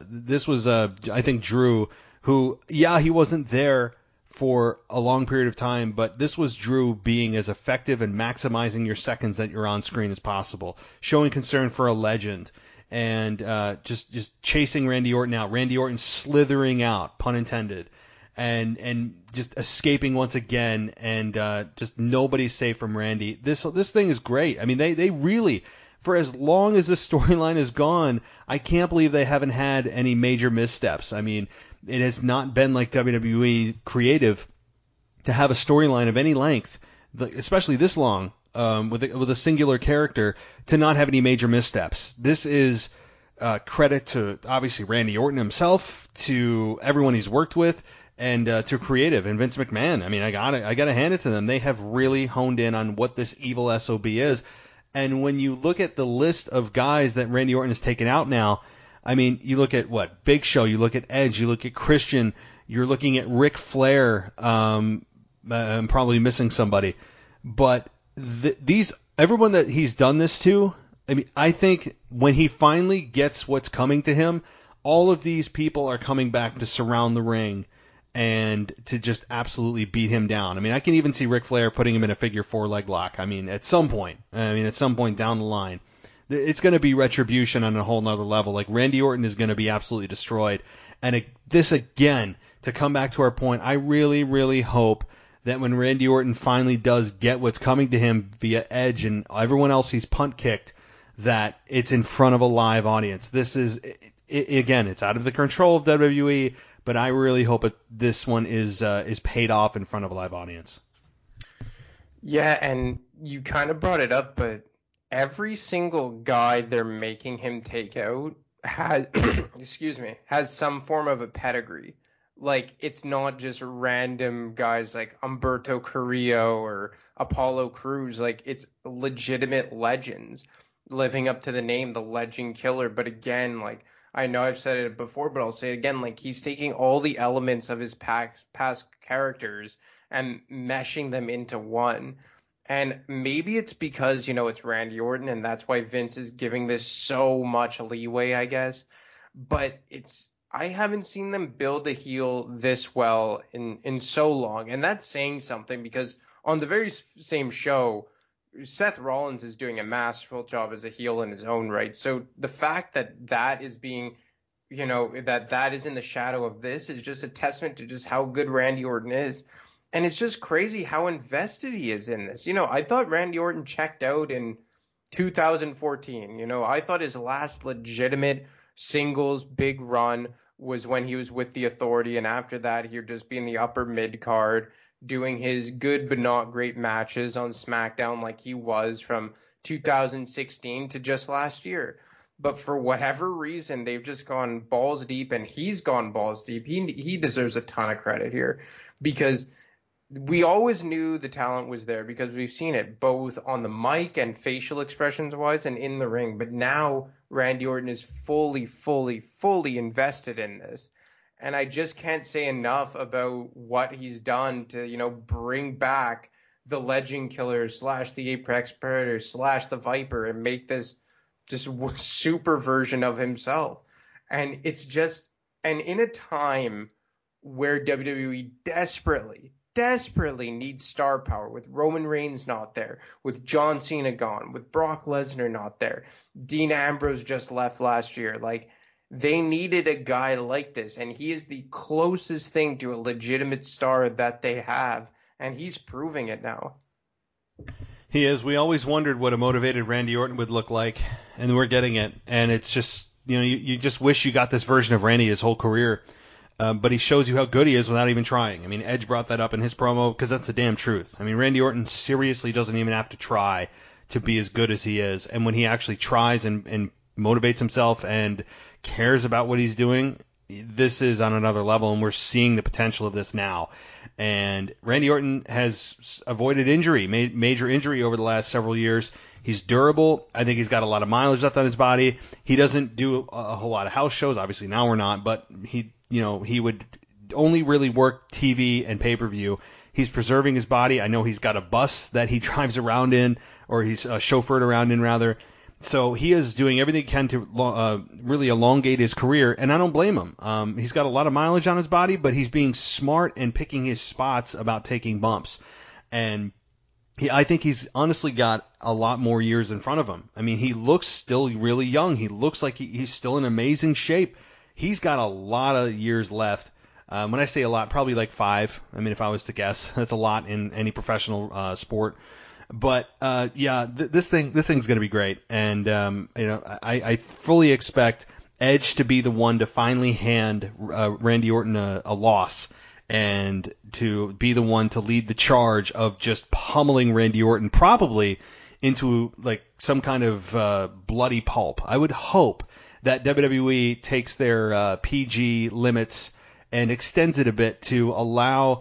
I think Drew, who, yeah, he wasn't there for a long period of time, but this was Drew being as effective and maximizing your seconds that you're on screen as possible, showing concern for a legend, and just chasing Randy Orton out. Randy Orton slithering out, pun intended, and just escaping once again, and just nobody's safe from Randy. This thing is great. I mean, they really, for as long as this storyline is gone, I can't believe they haven't had any major missteps. I mean, it has not been like WWE creative to have a storyline of any length, especially this long, with a singular character, to not have any major missteps. This is credit to, obviously, Randy Orton himself, to everyone he's worked with, and to creative and Vince McMahon. I mean, I gotta hand it to them. They have really honed in on what this evil SOB is. And when you look at the list of guys that Randy Orton has taken out now, I mean, you look at Big Show, you look at Edge, you look at Christian, you're looking at Ric Flair. I'm probably missing somebody, but everyone that he's done this to, I mean, I think when he finally gets what's coming to him, all of these people are coming back to surround the ring and to just absolutely beat him down. I mean, I can even see Ric Flair putting him in a figure 4 leg lock. I mean, at some point down the line, it's going to be retribution on a whole nother level. Like, Randy Orton is going to be absolutely destroyed. And this, again, to come back to our point, I really, really hope that when Randy Orton finally does get what's coming to him via Edge and everyone else he's punt kicked, that it's in front of a live audience. This is, again, it's out of the control of WWE, but I really hope this one is paid off in front of a live audience. Yeah, and you kind of brought it up, but every single guy they're making him take out has some form of a pedigree. Like, it's not just random guys like Humberto Carrillo or Apollo Crews. Like, it's legitimate legends living up to the name, the Legend Killer. But again, like, I know I've said it before, but I'll say it again. Like, he's taking all the elements of his past characters and meshing them into one. And maybe it's because, it's Randy Orton and that's why Vince is giving this so much leeway, I guess. But I haven't seen them build a heel this well in so long. And that's saying something, because on the very same show, Seth Rollins is doing a masterful job as a heel in his own right. So the fact that is being, that is in the shadow of this is just a testament to just how good Randy Orton is. And it's just crazy how invested he is in this. I thought Randy Orton checked out in 2014. I thought his last legitimate singles big run was when he was with the Authority. And after that, he'd just be in the upper mid card doing his good but not great matches on SmackDown like he was from 2016 to just last year. But for whatever reason, they've just gone balls deep, and he's gone balls deep. He deserves a ton of credit here, because we always knew the talent was there, because we've seen it both on the mic and facial expressions wise and in the ring. But now Randy Orton is fully invested in this. And I just can't say enough about what he's done to, bring back the Legend Killer / the Apex Predator / the Viper and make this just super version of himself. And it's just, and in a time where WWE desperately needs star power, with Roman Reigns not there, with John Cena gone, with Brock Lesnar not there, Dean Ambrose just left last year. Like, they needed a guy like this, and he is the closest thing to a legitimate star that they have, and he's proving it now. He is. We always wondered what a motivated Randy Orton would look like, and we're getting it. And it's just, you just wish you got this version of Randy his whole career. But he shows you how good he is without even trying. I mean, Edge brought that up in his promo, because that's the damn truth. I mean, Randy Orton seriously doesn't even have to try to be as good as he is. And when he actually tries and motivates himself and cares about what he's doing, this is on another level, and we're seeing the potential of this now. And Randy Orton has avoided injury, major injury over the last several years. He's durable. I think he's got a lot of mileage left on his body. He doesn't do a whole lot of house shows. Obviously now we're not, but he would only really work TV and pay-per-view. He's preserving his body. I know he's got a bus that he drives around in, or he's chauffeured around in, rather. So he is doing everything he can to really elongate his career, and I don't blame him. He's got a lot of mileage on his body, but he's being smart and picking his spots about taking bumps. And I think he's honestly got a lot more years in front of him. I mean, he looks still really young. He looks like he's still in amazing shape. He's got a lot of years left. When I say a lot, probably like 5. I mean, if I was to guess, that's a lot in any professional sport. But this thing's going to be great, and I fully expect Edge to be the one to finally hand Randy Orton a loss, and to be the one to lead the charge of just pummeling Randy Orton, probably into like some kind of bloody pulp. I would hope that WWE takes their PG limits and extends it a bit to allow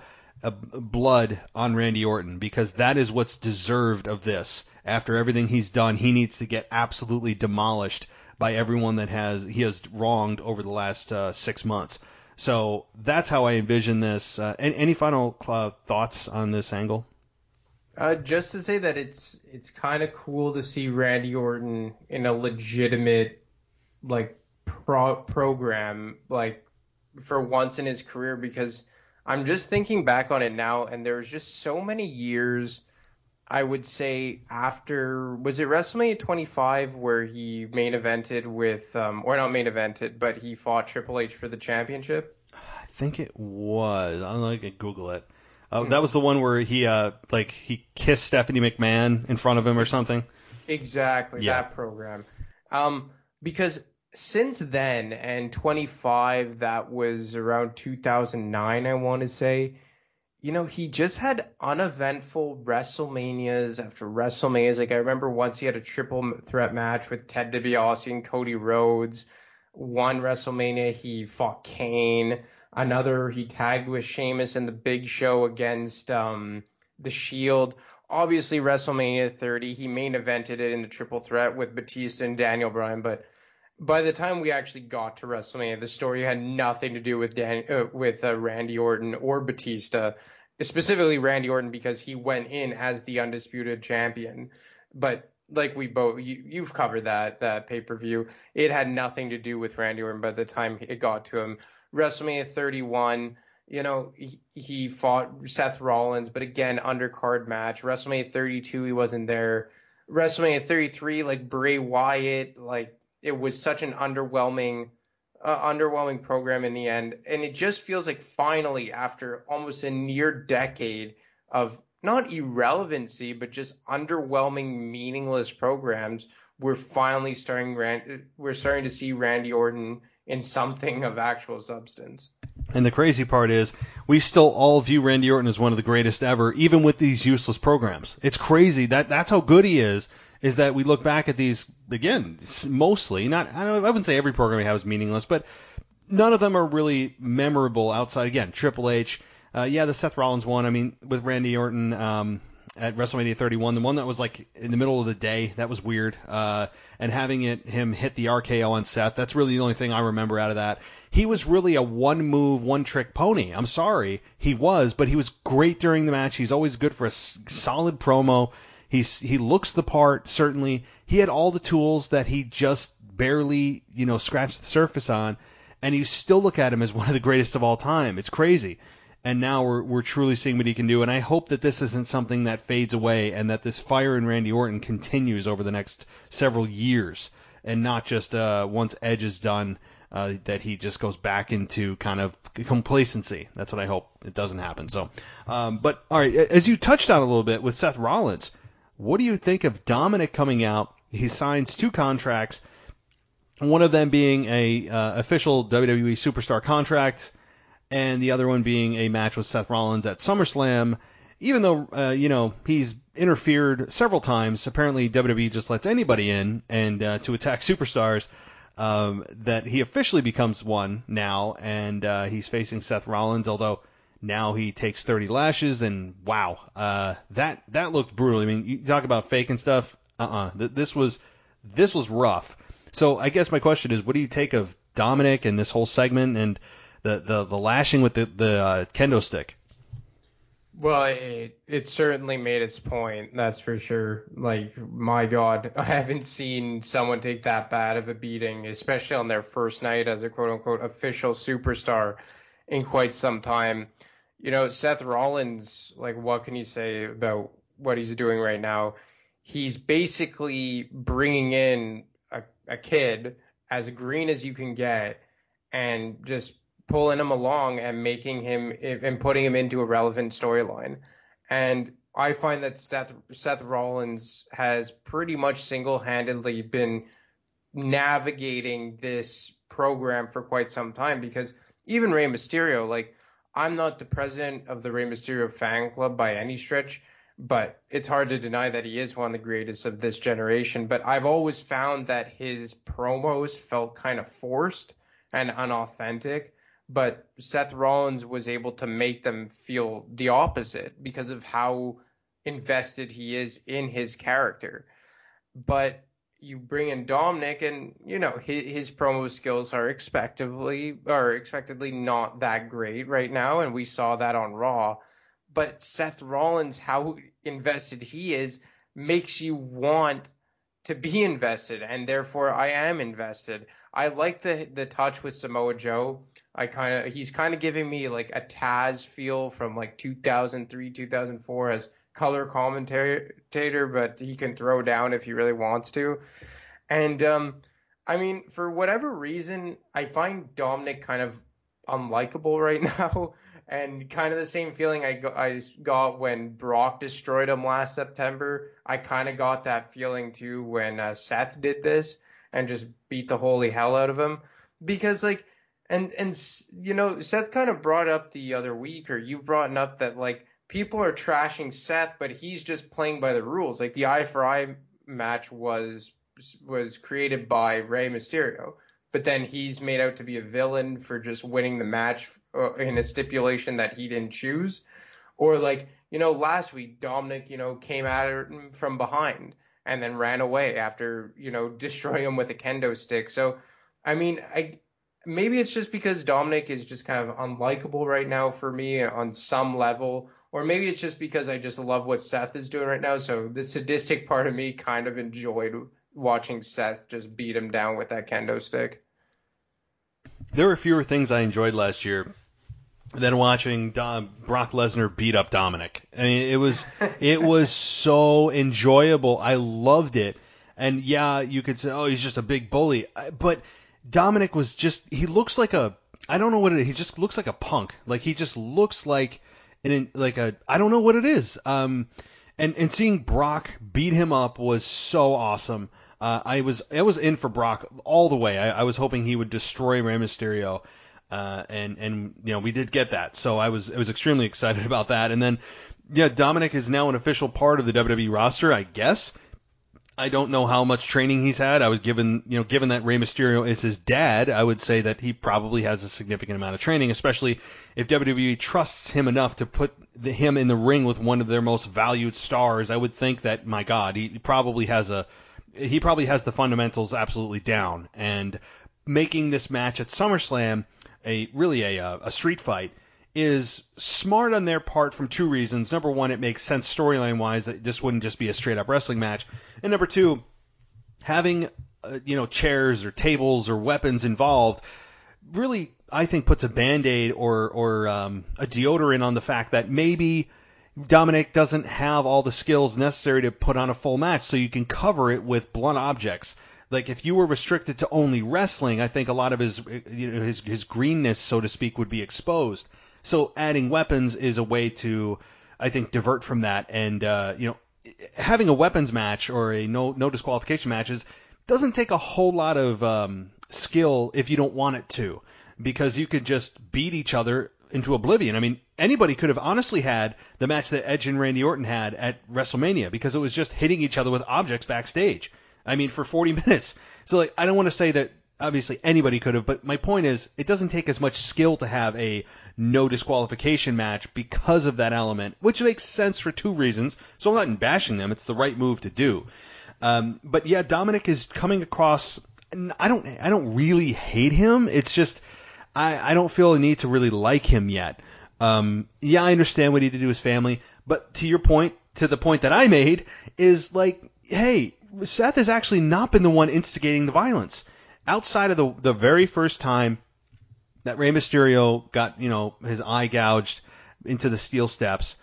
blood on Randy Orton, because that is what's deserved of this. After everything he's done, he needs to get absolutely demolished by everyone that he has wronged over the last 6 months. So that's how I envision this. Any final thoughts on this angle? Just to say that it's kind of cool to see Randy Orton in a legitimate program for once in his career, because I'm just thinking back on it now, and there's just so many years, I would say, after, was it WrestleMania 25 where he main evented with, or not main evented, but he fought Triple H for the championship? I think it was. I'm going to Google it. That was the one where he kissed Stephanie McMahon in front of him or something? Exactly, yeah. That program. Because since then, and 25, that was around 2009, I want to say, he just had uneventful WrestleManias after WrestleManias. Like, I remember once he had a triple threat match with Ted DiBiase and Cody Rhodes. One WrestleMania, he fought Kane. Another, he tagged with Sheamus in the Big Show against The Shield. Obviously, WrestleMania 30, he main evented it in the triple threat with Batista and Daniel Bryan, but by the time we actually got to WrestleMania, the story had nothing to do with Randy Orton or Batista. specifically Randy Orton, because he went in as the undisputed champion. But like we both, you've covered that pay-per-view. It had nothing to do with Randy Orton by the time it got to him. WrestleMania 31, he fought Seth Rollins, but again, undercard match. WrestleMania 32, he wasn't there. WrestleMania 33, like Bray Wyatt, like it was such an underwhelming program in the end. And it just feels like finally, after almost a near decade of not irrelevancy, but just underwhelming, meaningless programs, we're starting to see Randy Orton in something of actual substance. And the crazy part is, we still all view Randy Orton as one of the greatest ever, even with these useless programs. It's crazy that's how good he is that we look back at these, again, mostly, I wouldn't say every program he has is meaningless, but none of them are really memorable outside, again, Triple H. The Seth Rollins one, I mean, with Randy Orton at WrestleMania 31, the one that was like in the middle of the day, that was weird. And having him hit the RKO on Seth, that's really the only thing I remember out of that. He was really a one-move, one-trick pony. I'm sorry, he was, but he was great during the match. He's always good for a solid promo. He looks the part, certainly. He had all the tools that he just barely, scratched the surface on, and you still look at him as one of the greatest of all time. It's crazy. And now we're truly seeing what he can do, and I hope that this isn't something that fades away and that this fire in Randy Orton continues over the next several years, and not just once Edge is done, that he just goes back into kind of complacency. That's what I hope. It doesn't happen. So, but all right, as you touched on a little bit with Seth Rollins, what do you think of Dominic coming out? He signs 2 contracts, one of them being a official WWE superstar contract, and the other one being a match with Seth Rollins at SummerSlam. Even though, he's interfered several times, apparently WWE just lets anybody in and to attack superstars, that he officially becomes one now, and he's facing Seth Rollins, although now he takes 30 lashes, and wow, that looked brutal. I mean, you talk about fake and stuff, this was rough. So I guess my question is, what do you take of Dominic and this whole segment and the lashing with the kendo stick? Well, it certainly made its point, that's for sure. Like, my God, I haven't seen someone take that bad of a beating, especially on their first night as a quote-unquote official superstar, in quite some time. Seth Rollins, like, what can you say about what he's doing right now? He's basically bringing in a kid as green as you can get and just pulling him along and making him and putting him into a relevant storyline. And I find that Seth Rollins has pretty much single-handedly been navigating this program for quite some time, because even Rey Mysterio, like, I'm not the president of the Rey Mysterio fan club by any stretch, but it's hard to deny that he is one of the greatest of this generation. But I've always found that his promos felt kind of forced and unauthentic. But Seth Rollins was able to make them feel the opposite because of how invested he is in his character. But you bring in Dominic, and his promo skills are expectedly not that great right now, and we saw that on Raw. But Seth Rollins, how invested he is, makes you want to be invested, and therefore I am invested. I like the touch with Samoa Joe. He's kind of giving me like a Taz feel from like 2003, 2004 as color commentator, but he can throw down if he really wants to. And I mean, for whatever reason, I find Dominic kind of unlikable right now, and kind of the same feeling I got when Brock destroyed him last September. I kind of got that feeling too when Seth did this and just beat the holy hell out of him, because like. And Seth kind of brought up the other week, or you brought up that like people are trashing Seth, but he's just playing by the rules. Like the eye for eye match was created by Rey Mysterio, but then he's made out to be a villain for just winning the match in a stipulation that he didn't choose. Or like, last week Dominic, came at him from behind and then ran away after, destroying him with a kendo stick. So, I mean, maybe it's just because Dominic is just kind of unlikable right now for me on some level, or maybe it's just because I just love what Seth is doing right now. So the sadistic part of me kind of enjoyed watching Seth just beat him down with that kendo stick. There were fewer things I enjoyed last year than watching Brock Lesnar beat up Dominic. I mean, it was so enjoyable. I loved it. And yeah, you could say, oh, he's just a big bully. But Dominic was just, he looks like I don't know what it is. He just looks like a punk. Like, he just looks like I don't know what it is. And seeing Brock beat him up was so awesome. I was in for Brock all the way. I was hoping he would destroy Rey Mysterio. And we did get that. So I was extremely excited about that. And then, yeah, Dominic is now an official part of the WWE roster, I guess. I don't know how much training he's had. I was given that Rey Mysterio is his dad, I would say that he probably has a significant amount of training, especially if WWE trusts him enough to put him in the ring with one of their most valued stars. I would think that, my God, he probably has the fundamentals absolutely down. And making this match at SummerSlam a street fight is smart on their part from two reasons. Number one, it makes sense storyline-wise that this wouldn't just be a straight-up wrestling match. And number two, having chairs or tables or weapons involved really, I think, puts a Band-Aid or a deodorant on the fact that maybe Dominic doesn't have all the skills necessary to put on a full match, so you can cover it with blunt objects. Like, if you were restricted to only wrestling, I think a lot of his greenness, so to speak, would be exposed. So adding weapons is a way to, I think, divert from that. And, having a weapons match or a no disqualification matches doesn't take a whole lot of skill if you don't want it to, because you could just beat each other into oblivion. I mean, anybody could have honestly had the match that Edge and Randy Orton had at WrestleMania, because it was just hitting each other with objects backstage. I mean, for 40 minutes. So, I don't want to say that obviously anybody could have, but my point is, it doesn't take as much skill to have a no disqualification match because of that element, which makes sense for two reasons. So I'm not bashing them; it's the right move to do. But yeah, Dominic is coming across. I don't really hate him. It's just I don't feel a need to really like him yet. Yeah, I understand what he did to his family, but to the point that I made is like, hey, Seth has actually not been the one instigating the violence. Outside of the very first time that Rey Mysterio got, his eye gouged into the steel steps,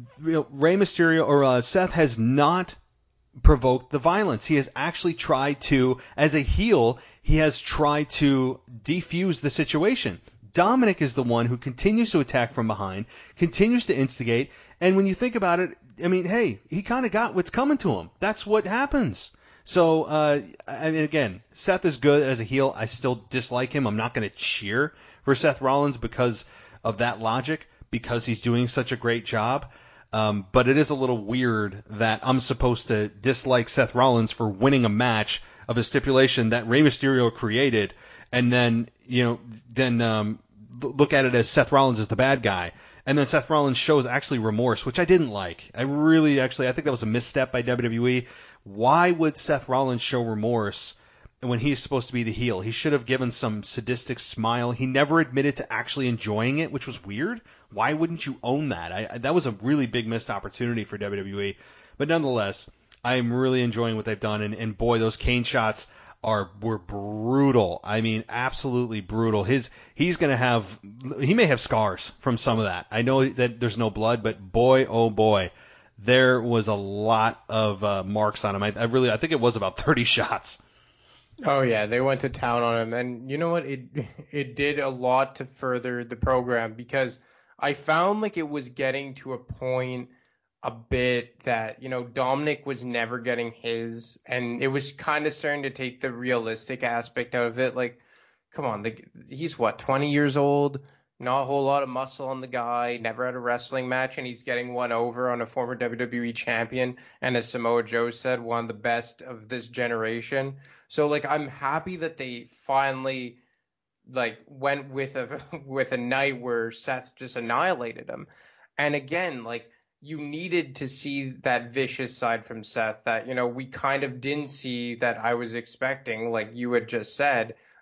Rey Mysterio or Seth has not provoked the violence. He has actually tried to, as a heel, he has tried to defuse the situation. Dominic is the one who continues to attack from behind, continues to instigate, and when you think about it, I mean, hey, he kind of got what's coming to him. That's what happens. So, I mean, again, Seth is good as a heel. I still dislike him. I'm not going to cheer for Seth Rollins because of that logic, because he's doing such a great job. But it is a little weird that I'm supposed to dislike Seth Rollins for winning a match of a stipulation that Rey Mysterio created, and then, look at it as Seth Rollins is the bad guy. And then Seth Rollins shows actually remorse, which I didn't like. I think that was a misstep by WWE. Why would Seth Rollins show remorse when he's supposed to be the heel? He should have given some sadistic smile. He never admitted to actually enjoying it, which was weird. Why wouldn't you own that? That was a really big missed opportunity for WWE. But nonetheless, I am really enjoying what they've done. And boy, those cane shots were brutal. I mean, absolutely brutal. He may have scars from some of that. I know that there's no blood, but boy, oh boy, there was a lot of marks on him. I think it was about 30 shots. Oh yeah, they went to town on him, and you know what? It did a lot to further the program, because I found like it was getting to a point a bit that, Dominic was never getting his, and it was kind of starting to take the realistic aspect out of it. Like, come on, he's 20 years old, not a whole lot of muscle on the guy, never had a wrestling match, and he's getting one over on a former WWE champion, and as Samoa Joe said, one of the best of this generation. So, like, I'm happy that they finally, went with a night where Seth just annihilated him. And again, you needed to see that vicious side from Seth that, we kind of didn't see, that I was expecting, like you had just said.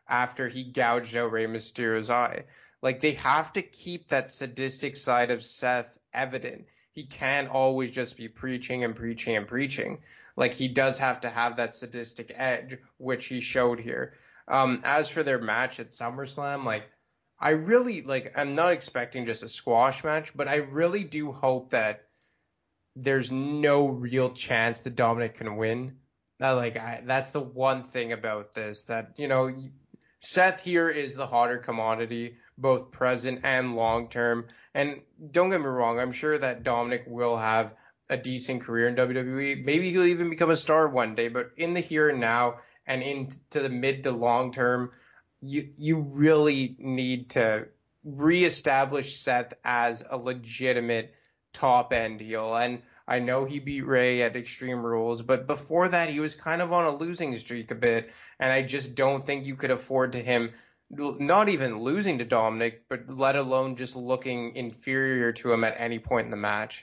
after he gouged out Rey Mysterio's eye. Like, they have to keep that sadistic side of Seth evident. He can't always just be preaching and preaching and preaching. Like, he does have to have that sadistic edge, which he showed here. As for their match at SummerSlam, like, I really, like, I'm not expecting just a squash match, but I really do hope that there's no real chance that Dominic can win. That's the one thing about this, that, you know, Seth here is the hotter commodity, both present and long term. And don't get me wrong, I'm sure that Dominic will have a decent career in WWE. Maybe he'll even become a star one day, but in the here and now and into the mid to long term, you really need to reestablish Seth as a legitimate top end heel. And I know he beat Ray at Extreme Rules, but before that he was kind of on a losing streak a bit, and I just don't think you could afford to him not even losing to Dominic, but let alone just looking inferior to him at any point in the match.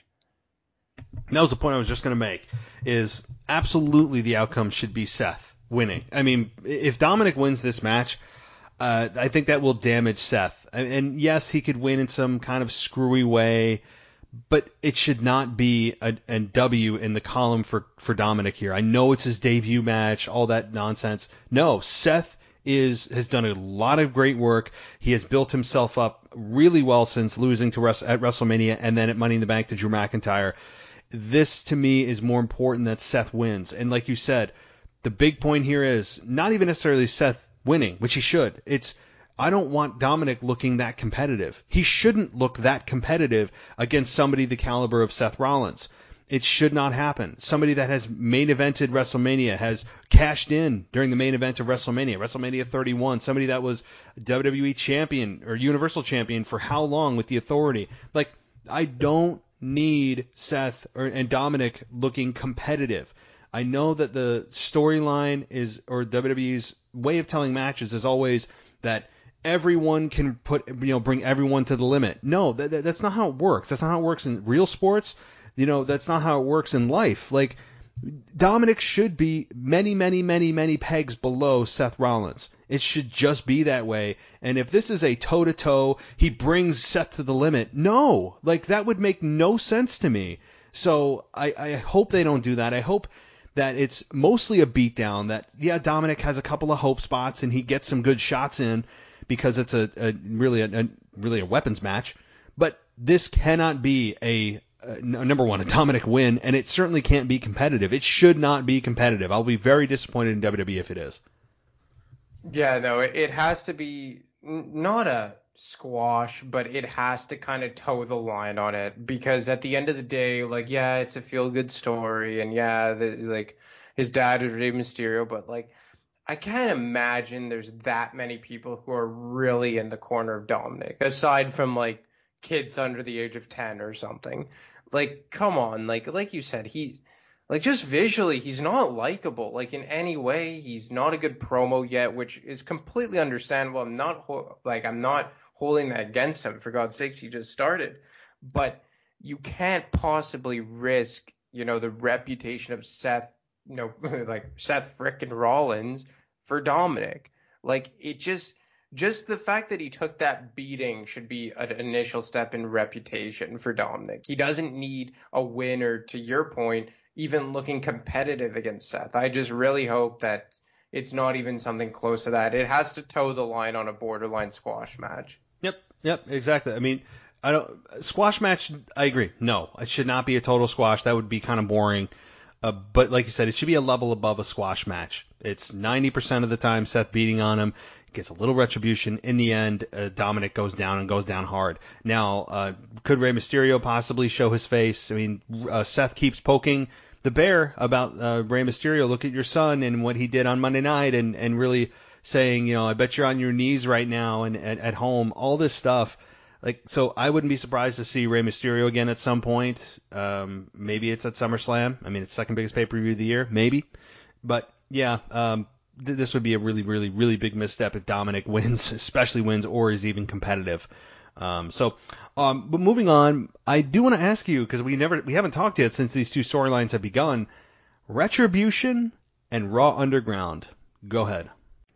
That was the point I was just going to make, is absolutely the outcome should be Seth winning. I mean, if Dominic wins this match, I think that will damage Seth. And yes, he could win in some kind of screwy way, but it should not be a W in the column for Dominic here. I know it's his debut match, all that nonsense. No, Seth has done a lot of great work. He has built himself up really well since losing to at WrestleMania and then at Money in the Bank to Drew McIntyre. This, to me, is more important that Seth wins. And like you said, the big point here is not even necessarily Seth winning, which he should. I don't want Dominic looking that competitive. He shouldn't look that competitive against somebody the caliber of Seth Rollins. It should not happen. Somebody that has main evented WrestleMania, has cashed in during the main event of WrestleMania 31, somebody that was WWE champion or Universal champion for how long with the Authority. Like, I don't need Seth and Dominic looking competitive. I know that the storyline is, or WWE's way of telling matches is always that everyone can bring everyone to the limit. No, that's not how it works. That's not how it works in real sports. That's not how it works in life. Like, Dominic should be many, many, many, many pegs below Seth Rollins. It should just be that way. And if this is a toe-to-toe, he brings Seth to the limit. No, like, that would make no sense to me. So I hope they don't do that. I hope that it's mostly a beatdown, that, yeah, Dominic has a couple of hope spots and he gets some good shots in because it's really a weapons match. But this cannot be a number one, a Dominic win, and it certainly can't be competitive. It should not be competitive. I'll be very disappointed in WWE if it is. Yeah, no, it has to be not a squash, but it has to kind of toe the line on it, because at the end of the day, like, yeah, it's a feel-good story, and yeah, like, his dad is Rey Mysterio, but, like, I can't imagine there's that many people who are really in the corner of Dominic, aside from, like, kids under the age of 10 or something. Like, come on, like you said, he's, like, just visually, he's not likable, like, in any way. He's not a good promo yet, which is completely understandable. I'm not holding that against him. For God's sakes, he just started. But you can't possibly risk, the reputation of Seth, like Seth frickin' Rollins for Dominic. Like, it just the fact that he took that beating should be an initial step in reputation for Dominic. He doesn't need a win, or, to your point, even looking competitive against Seth. I just really hope that it's not even something close to that. It has to toe the line on a borderline squash match. Yep, exactly. I mean, squash match, I agree. No, it should not be a total squash. That would be kind of boring. But like you said, it should be a level above a squash match. It's 90% of the time Seth beating on him, gets a little retribution. In the end, Dominic goes down and goes down hard. Now, could Rey Mysterio possibly show his face? I mean, Seth keeps poking the bear about Rey Mysterio. Look at your son and what he did on Monday night, and really saying, I bet you're on your knees right now and at home, all this stuff. Like, so I wouldn't be surprised to see Rey Mysterio again at some point. Maybe it's at SummerSlam. I mean, it's second biggest pay-per-view of the year, maybe. But yeah, this would be a really, really, really big misstep if Dominic wins, especially wins, or is even competitive. But moving on, I do want to ask you, because we haven't talked yet since these two storylines have begun. Retribution and Raw Underground. Go ahead.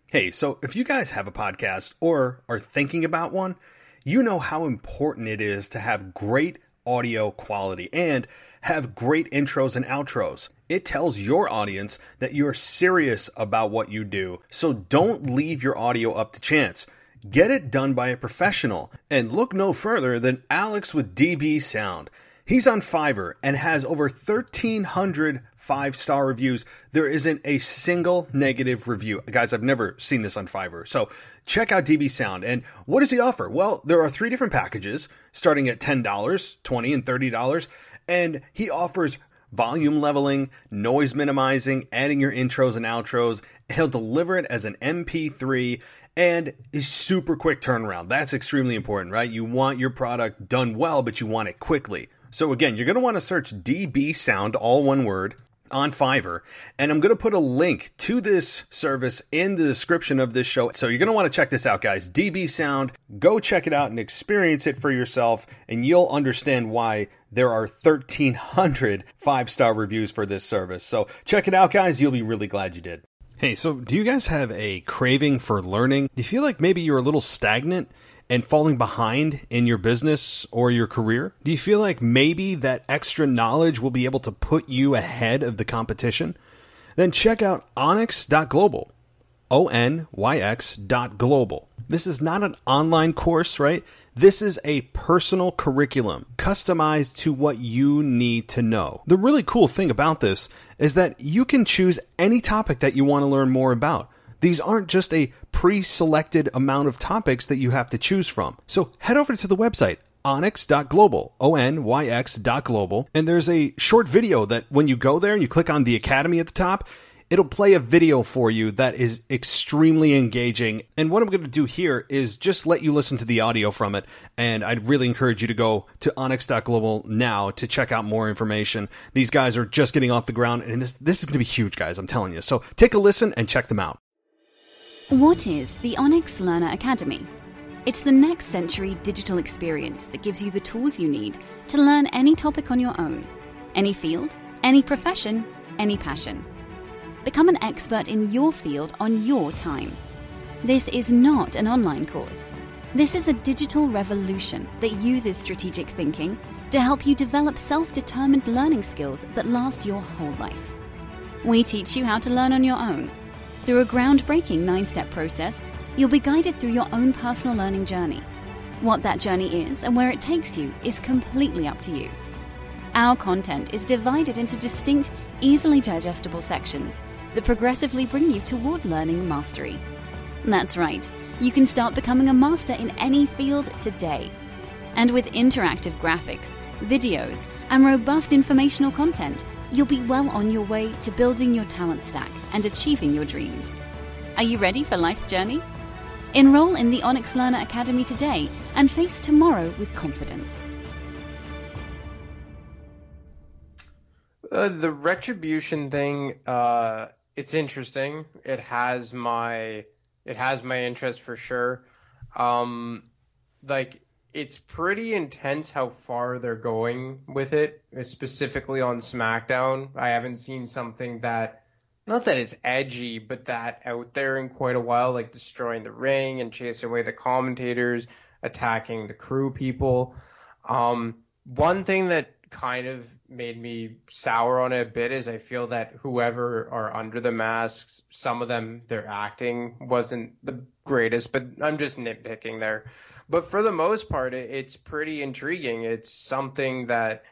Hey, so if you guys have a podcast or are thinking about one, you know how important it is to have great audio quality and have great intros and outros. It tells your audience that you're serious about what you do. So don't leave your audio up to chance. Get it done by a professional. And look no further than Alex with DB Sound. He's on Fiverr and has over 1,300 5-star reviews. There isn't a single negative review. Guys, I've never seen this on Fiverr. So check out DB Sound. And what does he offer? Well, there are 3 different packages starting at $10, $20, and $30. And he offers volume leveling, noise minimizing, adding your intros and outros. He'll deliver it as an MP3 and is super quick turnaround. That's extremely important, right? You want your product done well, but you want it quickly. So again, you're going to want to search DB Sound, all one word, on Fiverr, and I'm going to put a link to this service in the description of this show. So you're going to want to check this out, guys. DB Sound, go check it out and experience it for yourself, and you'll understand why there are 1,300 5-star reviews for this service. So check it out, guys. You'll be really glad you did. Hey, so do you guys have a craving for learning? Do you feel like maybe you're a little stagnant and falling behind in your business or your career? Do you feel like maybe that extra knowledge will be able to put you ahead of the competition? Then check out onyx.global, ONYX.global. This is not an online course, right? This is a personal curriculum customized to what you need to know. The really cool thing about this is that you can choose any topic that you want to learn more about. These aren't just a pre-selected amount of topics that you have to choose from. So head over to the website, onyx.global, ONYX.global, and there's a short video that when you go there and you click on the Academy at the top, it'll play a video for you that is extremely engaging. And what I'm going to do here is just let you listen to the audio from it. And I'd really encourage you to go to onyx.global now to check out more information. These guys are just getting off the ground, and this is going to be huge, guys, I'm telling you. So take a listen and check them out. What is the Onyx Learner Academy? It's the next century digital experience that gives you the tools you need to learn any topic on your own, any field, any profession, any passion. Become an expert in your field on your time. This is not an online course. This is a digital revolution that uses strategic thinking to help you develop self-determined learning skills that last your whole life. We teach you how to learn on your own. Through a groundbreaking 9-step process, you'll be guided through your own personal learning journey. What that journey is and where it takes you is completely up to you. Our content is divided into distinct, easily digestible sections that progressively bring you toward learning mastery. That's right, you can start becoming a master in any field today. And with interactive graphics, videos, and robust informational content, you'll be well on your way to building your talent stack and achieving your dreams. Are you ready for life's journey? Enroll in the Onyx Learner Academy today and face tomorrow with confidence. The retribution thing, it's interesting. It has my interest for sure. It's pretty intense how far they're going with it, specifically on SmackDown. I haven't seen something that, not that it's edgy, but that out there in quite a while, like destroying the ring and chasing away the commentators, attacking the crew people. One thing that kind of made me sour on it a bit is I feel that whoever are under the masks, some of them, their acting wasn't the greatest, but I'm just nitpicking there. But for the most part, it's pretty intriguing. It's something that,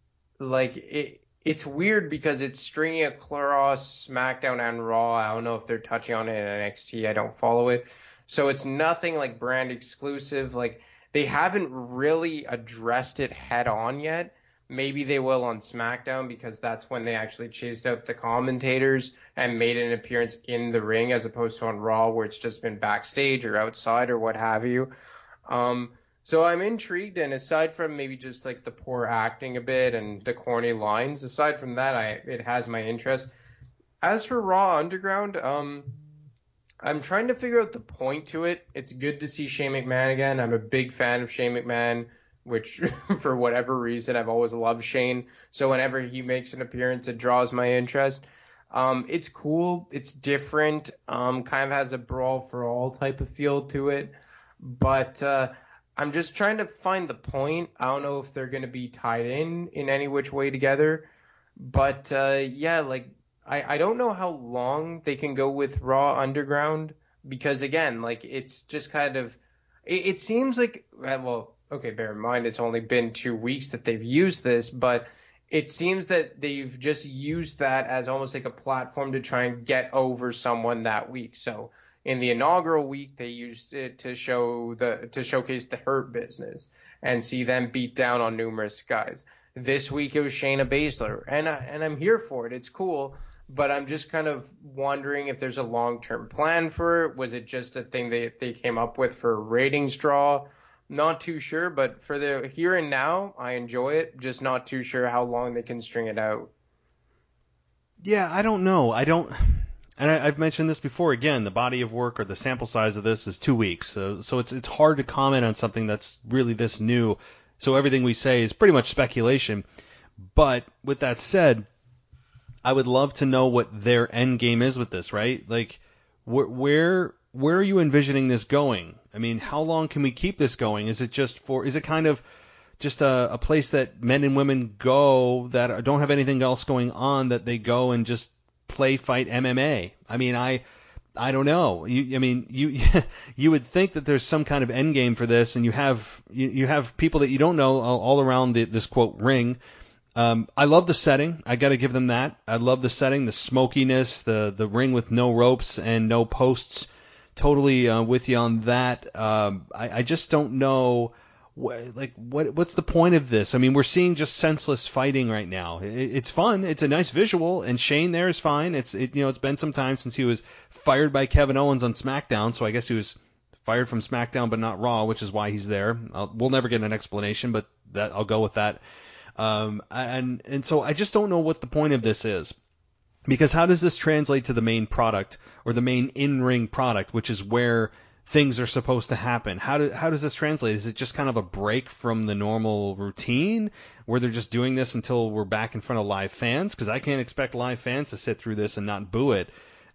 it's weird because it's stringing across SmackDown and Raw. I don't know if they're touching on it in NXT. I don't follow it. So it's nothing like brand exclusive. Like, they haven't really addressed it head on yet. Maybe they will on SmackDown because that's when they actually chased out the commentators and made an appearance in the ring, as opposed to on Raw where it's just been backstage or outside or what have you. So I'm intrigued, and aside from maybe just like the poor acting a bit and the corny lines, aside from that, it has my interest. As for Raw Underground, I'm trying to figure out the point to it. It's good to see Shane McMahon again. I'm a big fan of Shane McMahon, which for whatever reason I've always loved Shane. So whenever he makes an appearance, it draws my interest. It's cool. It's different. Kind of has a brawl for all type of feel to it. But I'm just trying to find the point. I don't know if they're going to be tied in any which way together. But yeah, like I don't know how long they can go with Raw Underground, because again, like it's just kind of it seems like, well, okay, bear in mind it's only been 2 weeks that they've used this, but it seems that they've just used that as almost like a platform to try and get over someone that week. So in the inaugural week, they used it to showcase the Hurt Business and see them beat down on numerous guys. This week it was Shayna Baszler, and I'm here for it. It's cool, but I'm just kind of wondering if there's a long-term plan for it. Was it just a thing they came up with for a ratings draw? Not too sure, but for the here and now, I enjoy it. Just not too sure how long they can string it out. Yeah, I don't know. And I've mentioned this before. Again, the body of work or the sample size of this is 2 weeks, so it's hard to comment on something that's really this new. So everything we say is pretty much speculation. But with that said, I would love to know what their end game is with this, right? Like, where are you envisioning this going? I mean, how long can we keep this going? Is it kind of just a place that men and women go that don't have anything else going on, that they go and just play fight MMA? I mean, I don't know. You would think that there's some kind of end game for this, and you have people that you don't know all around this quote ring. I love the setting. I got to give them that. I love the setting, the smokiness, the ring with no ropes and no posts. Totally with you on that. I just don't know. What's the point of this? I mean, we're seeing just senseless fighting right now. It's fun. It's a nice visual, and Shane there is fine. It's been some time since he was fired by Kevin Owens on SmackDown, so I guess he was fired from SmackDown but not Raw, which is why he's there. We'll never get an explanation, but I'll go with that. And so I just don't know what the point of this is. Because how does this translate to the main product, or the main in-ring product, which is where things are supposed to happen? How does this translate? Is it just kind of a break from the normal routine where they're just doing this until we're back in front of live fans? Because I can't expect live fans to sit through this and not boo it.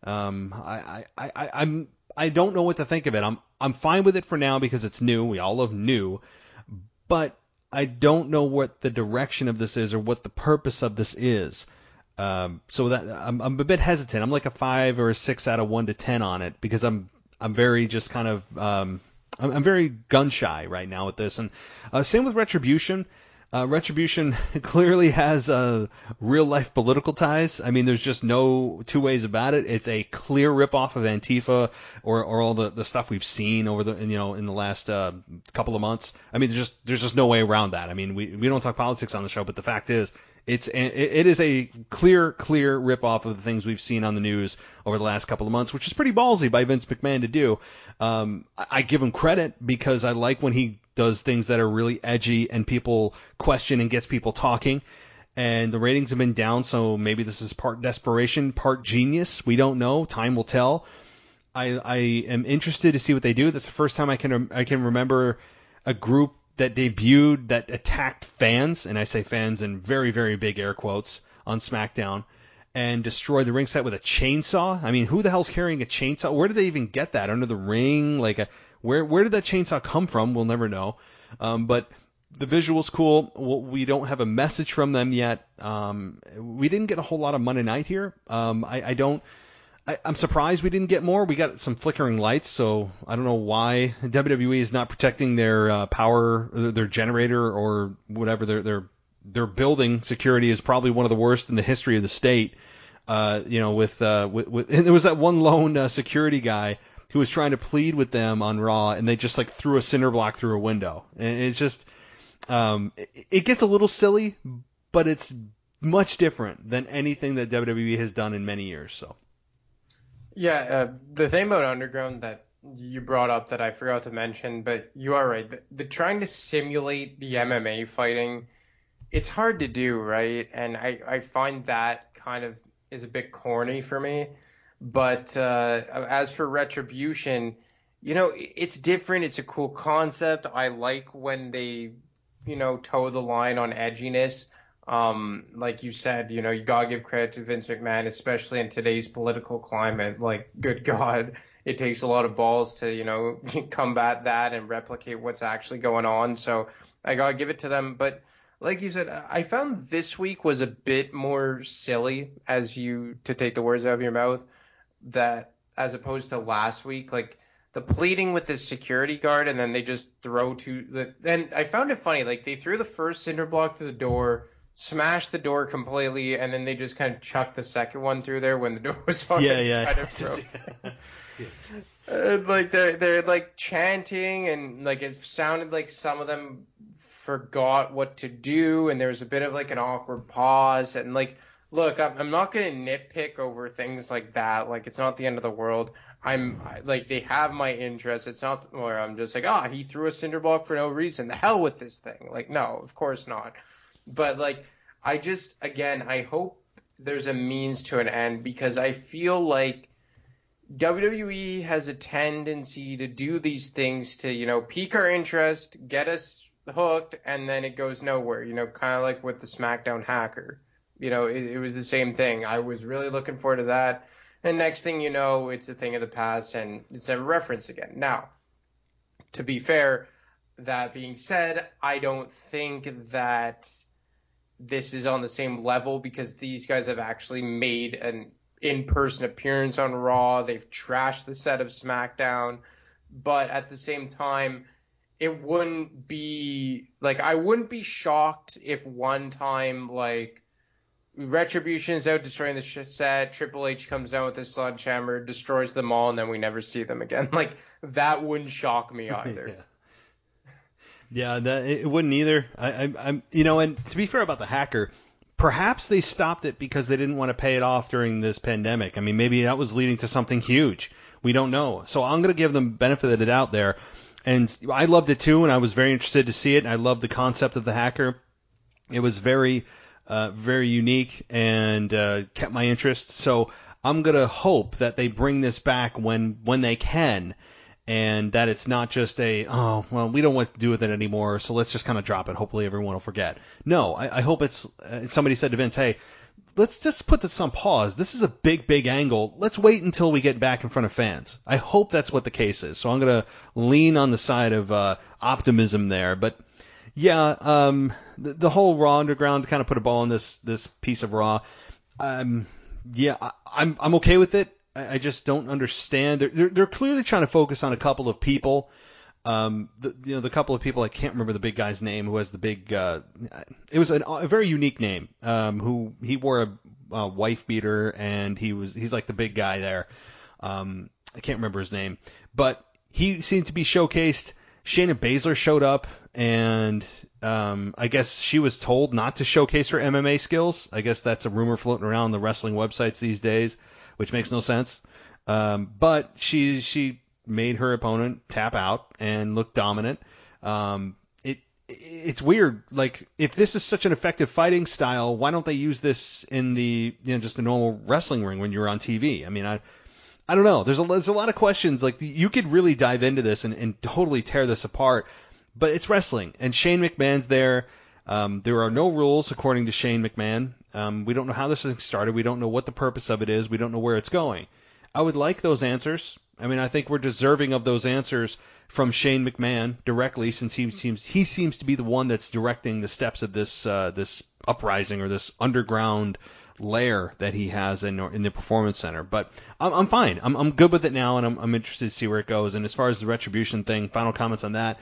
I don't know what to think of it. I'm fine with it for now because it's new. We all love new, but I don't know what the direction of this is or what the purpose of this is. So that I'm a bit hesitant. I'm like a 5 or a 6 out of 1 to 10 on it, because I'm very just kind of I'm very gun shy right now with this. And same with Retribution. Retribution clearly has real life political ties. I mean, there's just no two ways about it. It's a clear ripoff of Antifa or all the stuff we've seen over in the last couple of months. I mean, there's just no way around that. I mean, we don't talk politics on the show, but the fact is, it is a clear ripoff of the things we've seen on the news over the last couple of months, which is pretty ballsy by Vince McMahon to do. I give him credit because I like when he does things that are really edgy and people question and gets people talking. And the ratings have been down, so maybe this is part desperation, part genius. We don't know. Time will tell. I am interested to see what they do. That's the first time I can remember a group that debuted that attacked fans, and I say fans in very, very big air quotes, on SmackDown, and destroyed the ring set with a chainsaw. I mean, who the hell's carrying a chainsaw? Where did they even get that? Under the ring? Where did that chainsaw come from? We'll never know. But the visual's cool. We don't have a message from them yet. We didn't get a whole lot of Monday Night here. I'm surprised we didn't get more. We got some flickering lights, so I don't know why WWE is not protecting their power, their generator, or whatever. Their building security is probably one of the worst in the history of the state. And there was that one lone security guy who was trying to plead with them on Raw, and they just threw a cinder block through a window. And it's just, it gets a little silly, but it's much different than anything that WWE has done in many years. So. Yeah, the thing about Underground that you brought up that I forgot to mention, but you are right. The trying to simulate the MMA fighting, it's hard to do, right? And I find that kind of is a bit corny for me. But as for Retribution, it's different. It's a cool concept. I like when they, toe the line on edginess. Like you said, you gotta give credit to Vince McMahon, especially in today's political climate. Like, good God, it takes a lot of balls to, combat that and replicate what's actually going on. So I gotta give it to them. But like you said, I found this week was a bit more silly, to take the words out of your mouth, that as opposed to last week, like the pleading with the security guard, and then they just throw and I found it funny, like they threw the first cinder block to the door, smashed the door completely, and then they just kind of chucked the second one through there when the door was already kind of broken. And like they're like chanting, and like it sounded like some of them forgot what to do, and there was a bit of like an awkward pause. And like, look, I'm not gonna nitpick over things like that. Like, it's not the end of the world. Like, they have my interest. It's not where I'm just like, he threw a cinder block for no reason. The hell with this thing. Like, no, of course not. But like, I hope there's a means to an end, because I feel like WWE has a tendency to do these things to, pique our interest, get us hooked, and then it goes nowhere, kind of like with the SmackDown hacker. It was the same thing. I was really looking forward to that. And next thing you know, it's a thing of the past and it's never referenced again. Now, to be fair, that being said, I don't think that this is on the same level, because these guys have actually made an in-person appearance on Raw. They've trashed the set of SmackDown. But at the same time, it wouldn't be like, I wouldn't be shocked if one time, like, Retribution is out destroying the set, Triple H comes down with his sledgehammer, destroys them all, and then we never see them again. Like, that wouldn't shock me either. Yeah, it wouldn't either. I'm and to be fair about the hacker, perhaps they stopped it because they didn't want to pay it off during this pandemic. I mean, maybe that was leading to something huge. We don't know. So I'm going to give them benefit of the doubt there. And I loved it too, and I was very interested to see it. I loved the concept of the hacker. It was very unique and kept my interest. So I'm going to hope that they bring this back when they can, and that it's not just we don't want to do with it anymore, so let's just kind of drop it. Hopefully everyone will forget. No, I hope it's somebody said to Vince, hey, let's just put this on pause. This is a big angle. Let's wait until we get back in front of fans. I hope that's what the case is. So I'm going to lean on the side of optimism there. But yeah, the whole Raw Underground, to kind of put a ball in this piece of Raw. I'm okay with it. I just don't understand. They're clearly trying to focus on a couple of people. The couple of people, I can't remember the big guy's name who has the big. It was a very unique name. Who he wore a wife beater, and he's like the big guy there. I can't remember his name, but he seemed to be showcased. Shayna Baszler showed up, and I guess she was told not to showcase her MMA skills. I guess that's a rumor floating around the wrestling websites these days, which makes no sense. But she made her opponent tap out and look dominant. It's weird. Like, if this is such an effective fighting style, why don't they use this in just a normal wrestling ring when you're on TV? I mean, I don't know. There's a lot of questions. Like, you could really dive into this and totally tear this apart. But it's wrestling, and Shane McMahon's there. There are no rules, according to Shane McMahon. We don't know how this thing started. We don't know what the purpose of it is. We don't know where it's going. I would like those answers. I mean, I think we're deserving of those answers from Shane McMahon directly, since he seems to be the one that's directing the steps of this uprising, or this underground lair that he has in the Performance Center. But I'm fine. I'm good with it now, and I'm interested to see where it goes. And as far as the Retribution thing, final comments on that.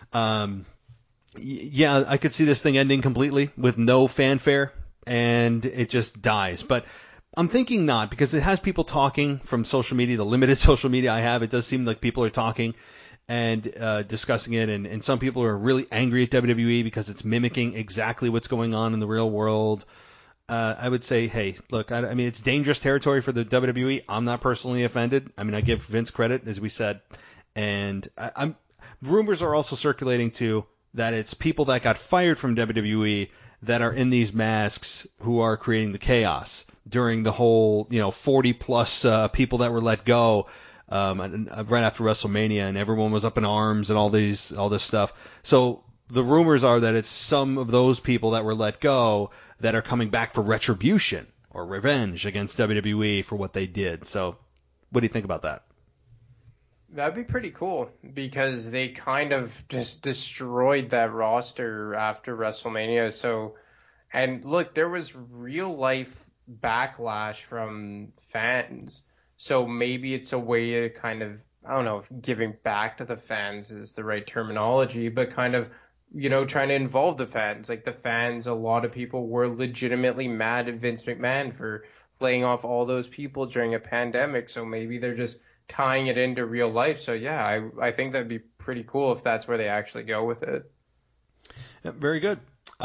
Yeah, I could see this thing ending completely with no fanfare, and it just dies. But I'm thinking not, because it has people talking from social media, the limited social media I have. It does seem like people are talking and discussing it, and some people are really angry at WWE because it's mimicking exactly what's going on in the real world. I would say, hey, look, I mean, it's dangerous territory for the WWE. I'm not personally offended. I mean, I give Vince credit, as we said, and rumors are also circulating too that it's people that got fired from WWE that are in these masks who are creating the chaos during the whole, 40 plus people that were let go right after WrestleMania, and everyone was up in arms and all this stuff. So the rumors are that it's some of those people that were let go that are coming back for retribution or revenge against WWE for what they did. So what do you think about that? That'd be pretty cool because they kind of just destroyed that roster after WrestleMania. So, and look, there was real life backlash from fans. So maybe it's a way to kind of, I don't know if giving back to the fans is the right terminology, but kind of, trying to involve the fans. Like the fans, a lot of people were legitimately mad at Vince McMahon for laying off all those people during a pandemic. So maybe they're just tying it into real life. So yeah, I think that'd be pretty cool if that's where they actually go with it. Yeah, very good.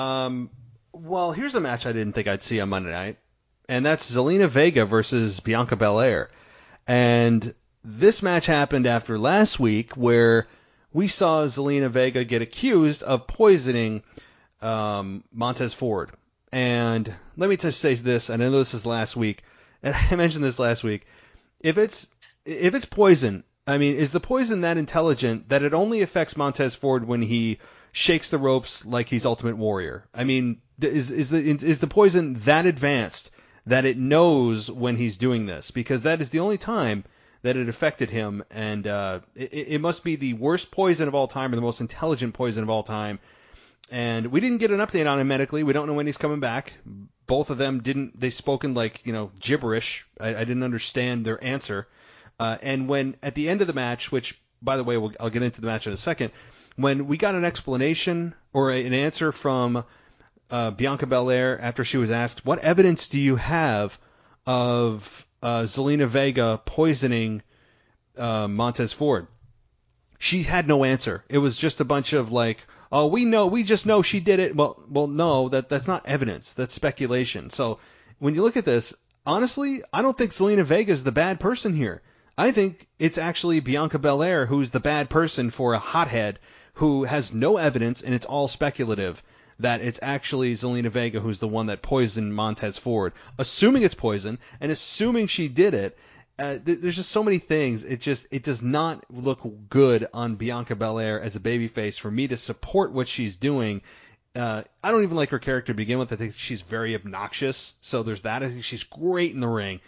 Well, here's a match I didn't think I'd see on Monday night, and that's Zelina Vega versus Bianca Belair. And this match happened after last week where we saw Zelina Vega get accused of poisoning Montez Ford. And let me just say this, and I know this is last week, and I mentioned this last week. If it's poison, I mean, is the poison that intelligent that it only affects Montez Ford when he shakes the ropes like he's Ultimate Warrior? I mean, is the poison that advanced that it knows when he's doing this? Because that is the only time that it affected him, and it must be the worst poison of all time or the most intelligent poison of all time. And we didn't get an update on him medically. We don't know when he's coming back. Both of them didn't. They spoken like gibberish. I didn't understand their answer. And when at the end of the match, which by the way I'll get into the match in a second, when we got an explanation or an answer from Bianca Belair after she was asked, "What evidence do you have of Zelina Vega poisoning Montez Ford?" She had no answer. It was just a bunch of like, "Oh, we just know she did it." Well, no, that's not evidence. That's speculation. So when you look at this, honestly, I don't think Zelina Vega is the bad person here. I think it's actually Bianca Belair who's the bad person for a hothead who has no evidence, and it's all speculative that it's actually Zelina Vega who's the one that poisoned Montez Ford. Assuming it's poison, and assuming she did it, there's just so many things. It does not look good on Bianca Belair as a babyface for me to support what she's doing. I don't even like her character to begin with. I think she's very obnoxious. So there's that. I think she's great in the ring.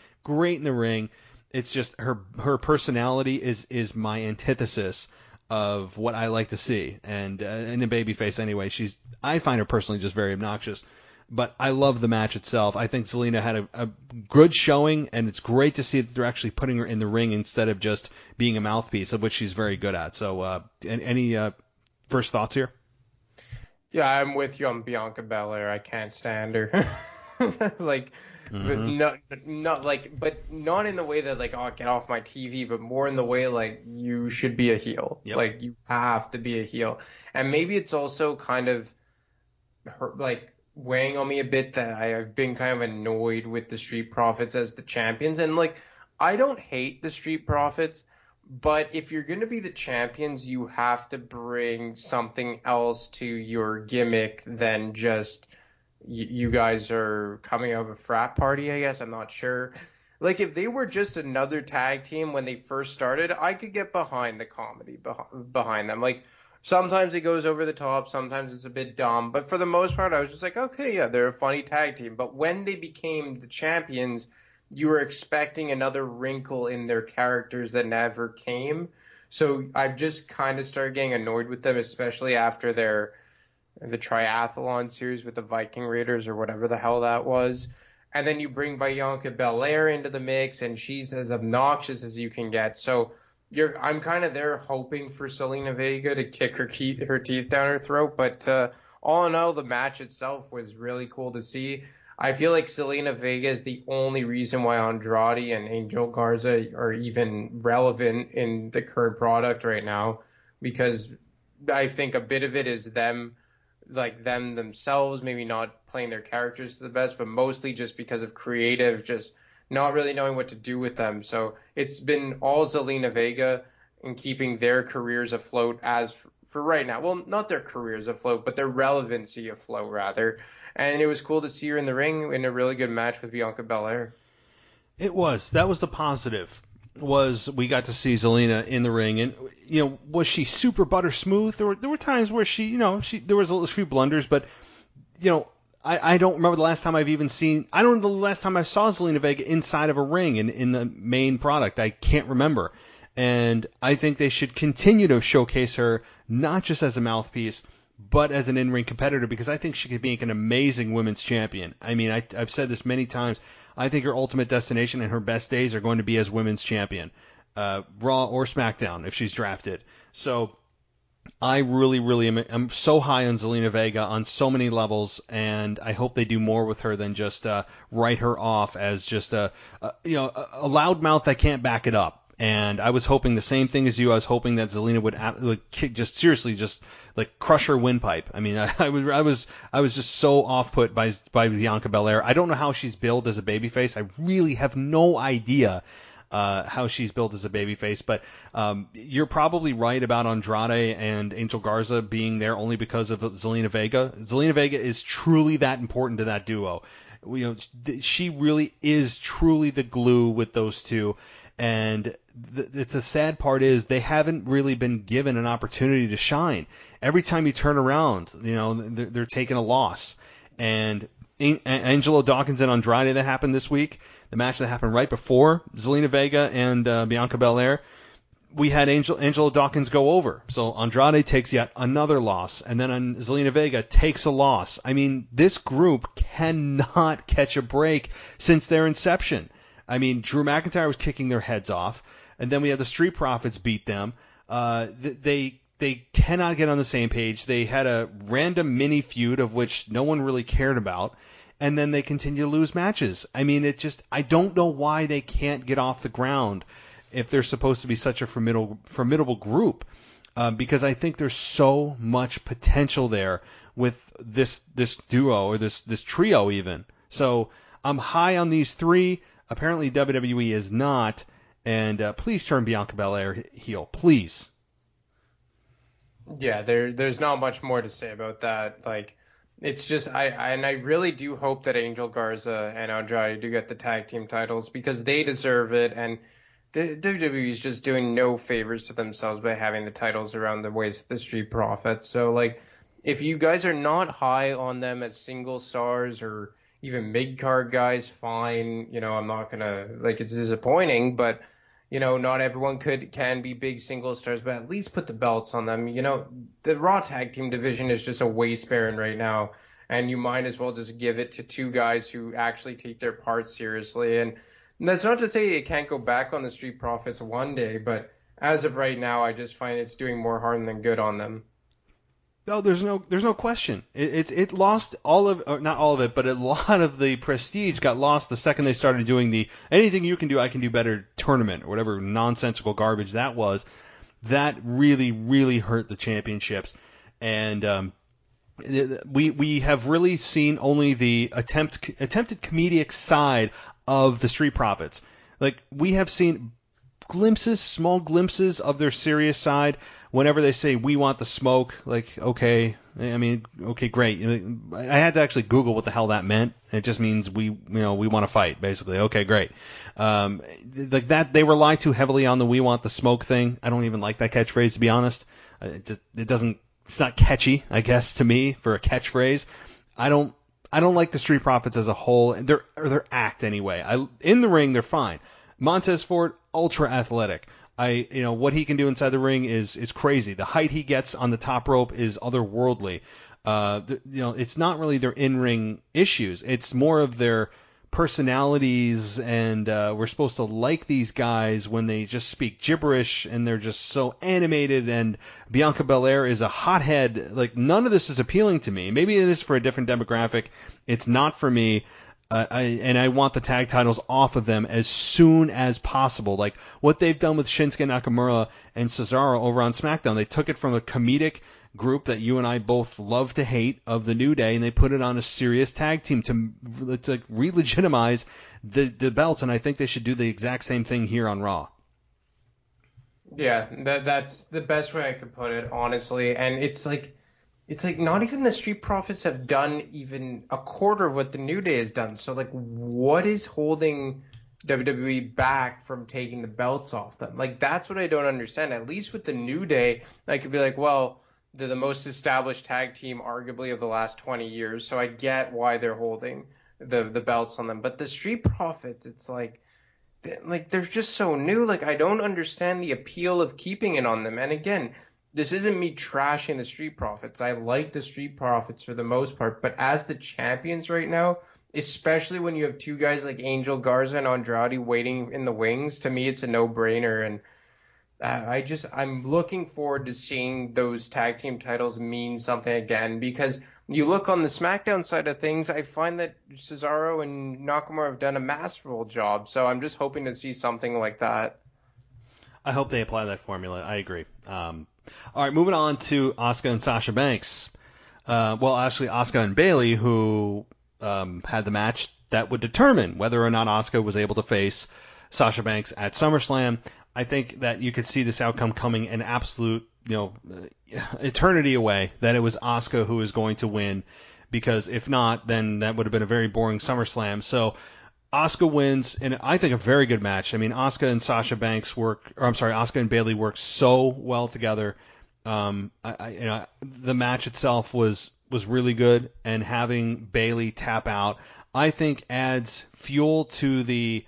It's just her personality is my antithesis of what I like to see. And in a babyface anyway, I find her personally just very obnoxious. But I love the match itself. I think Zelina had a good showing, and it's great to see that they're actually putting her in the ring instead of just being a mouthpiece, of which she's very good at. So any first thoughts here? Yeah, I'm with you on Bianca Belair. I can't stand her. Like, but not in the way that like, oh, get off my TV, but more in the way like you should be a heel. Yep. Like you have to be a heel, and maybe it's also kind of like weighing on me a bit that I've been kind of annoyed with the Street Profits as the champions, and like I don't hate the Street Profits. But if you're going to be the champions, you have to bring something else to your gimmick than just you guys are coming out of a frat party, I guess. I'm not sure. Like, if they were just another tag team when they first started, I could get behind the comedy behind them. Like, sometimes it goes over the top, sometimes it's a bit dumb. But for the most part, I was just like, okay, yeah, they're a funny tag team. But when they became the champions, you were expecting another wrinkle in their characters that never came. So I've just kind of started getting annoyed with them, especially after the triathlon series with the Viking Raiders or whatever the hell that was. And then you bring Bianca Belair into the mix, and she's as obnoxious as you can get. So I'm kind of there hoping for Zelina Vega to kick her teeth down her throat. But all in all, the match itself was really cool to see. I feel like Zelina Vega is the only reason why Andrade and Angel Garza are even relevant in the current product right now, because I think a bit of it is them themselves, maybe not playing their characters to the best, but mostly just because of creative, just not really knowing what to do with them. So it's been all Zelina Vega in keeping their careers afloat as for right now. Well, not their careers afloat, but their relevancy afloat, rather. And it was cool to see her in the ring in a really good match with Bianca Belair. It was. That was the positive. was we got to see Zelina in the ring, and was she super butter smooth? There were times where there was a few blunders, but I don't remember the last time I don't know the last time I saw Zelina Vega inside of a ring in the main product. I can't remember. And I think they should continue to showcase her not just as a mouthpiece, but as an in-ring competitor, because I think she could make an amazing women's champion. I mean, I've said this many times. I think her ultimate destination and her best days are going to be as women's champion, Raw or SmackDown if she's drafted. So I really I'm so high on Zelina Vega on so many levels, and I hope they do more with her than just write her off as just a loudmouth that can't back it up. And I was hoping the same thing as you. I was hoping that Zelina would just seriously just like crush her windpipe. I mean, I was just so off put by Bianca Belair. I don't know how she's billed as a babyface. I really have no idea how she's built as a babyface, but you're probably right about Andrade and Angel Garza being there only because of Zelina Vega. Zelina Vega is truly that important to that duo. She really is truly the glue with those two. And the sad part is they haven't really been given an opportunity to shine. Every time you turn around, they're taking a loss. And Angelo Dawkins and Andrade that happened this week, the match that happened right before Zelina Vega and Bianca Belair, we had Angelo Dawkins go over. So Andrade takes yet another loss, and then Zelina Vega takes a loss. I mean, this group cannot catch a break since their inception. I mean, Drew McIntyre was kicking their heads off, and then we had the Street Profits beat them. They cannot get on the same page. They had a random mini feud of which no one really cared about, and then they continue to lose matches. I mean, I don't know why they can't get off the ground if they're supposed to be such a formidable group, because I think there's so much potential there with this duo or this trio even. So I'm high on these three. Apparently WWE is not, and please turn Bianca Belair heel, please. Yeah, there's not much more to say about that. Like, it's just I really do hope that Angel Garza and Andrade do get the tag team titles because they deserve it, and the WWE is just doing no favors to themselves by having the titles around the waist of the Street Profits. So, like, if you guys are not high on them as single stars or even mid-card guys, fine. I'm not going to, it's disappointing, but, not everyone can be big single stars, but at least put the belts on them. The Raw tag team division is just a waste baron right now, and you might as well just give it to two guys who actually take their parts seriously. And that's not to say it can't go back on the Street Profits one day, but as of right now, I just find it's doing more harm than good on them. No, there's no question. It lost not all of it, but a lot of the prestige got lost the second they started doing the anything you can do, I can do better tournament or whatever nonsensical garbage that was. That really, really hurt the championships, and we have really seen only the attempted comedic side of the Street Profits. Like, we have seen small glimpses of their serious side. Whenever they say we want the smoke, like, okay, great. I had to actually Google what the hell that meant. It just means we want to fight, basically. Okay, great. Like that, they rely too heavily on the "we want the smoke" thing. I don't even like that catchphrase, to be honest. It's not catchy, I guess, to me for a catchphrase. I don't like the Street Profits as a whole. Their act anyway. In the ring, they're fine. Montez Ford, ultra athletic. What he can do inside the ring is crazy. The height he gets on the top rope is otherworldly. It's not really their in-ring issues. It's more of their personalities, and we're supposed to like these guys when they just speak gibberish and they're just so animated. And Bianca Belair is a hothead. Like, none of this is appealing to me. Maybe it is for a different demographic. It's not for me. I want the tag titles off of them as soon as possible. Like what they've done with Shinsuke Nakamura and Cesaro over on SmackDown. They took it from a comedic group that you and I both love to hate of the New Day, and they put it on a serious tag team to re-legitimize the belts, and I think they should do the exact same thing here on Raw. Yeah, that's the best way I could put it, honestly. And it's like not even the Street Profits have done even a quarter of what the New Day has done. So, like, what is holding WWE back from taking the belts off them. Like, that's what I don't understand. At least with the New Day, I could be like, well, they're the most established tag team arguably of the last 20 years, so I get why they're holding the belts on them. But the Street Profits, it's like they're just so new. Like, I don't understand the appeal of keeping it on them. And again, this isn't me trashing the Street Profits. I like the Street Profits for the most part, but as the champions right now, especially when you have two guys like Angel Garza and Andrade waiting in the wings, to me it's a no-brainer. And I'm looking forward to seeing those tag team titles mean something again, because you look on the SmackDown side of things, I find that Cesaro and Nakamura have done a masterful job, so I'm just hoping to see something like that. I hope they apply that formula. I agree. All right, moving on to Asuka and Sasha Banks. Well, actually, Asuka and Bayley, who had the match that would determine whether or not Asuka was able to face Sasha Banks at SummerSlam. I think that you could see this outcome coming an absolute, eternity away, that it was Asuka who was going to win, because if not, then that would have been a very boring SummerSlam. So Asuka wins, and I think a very good match. I mean, Asuka and Asuka and Bayley work so well together. The match itself was really good, and having Bayley tap out, I think, adds fuel to the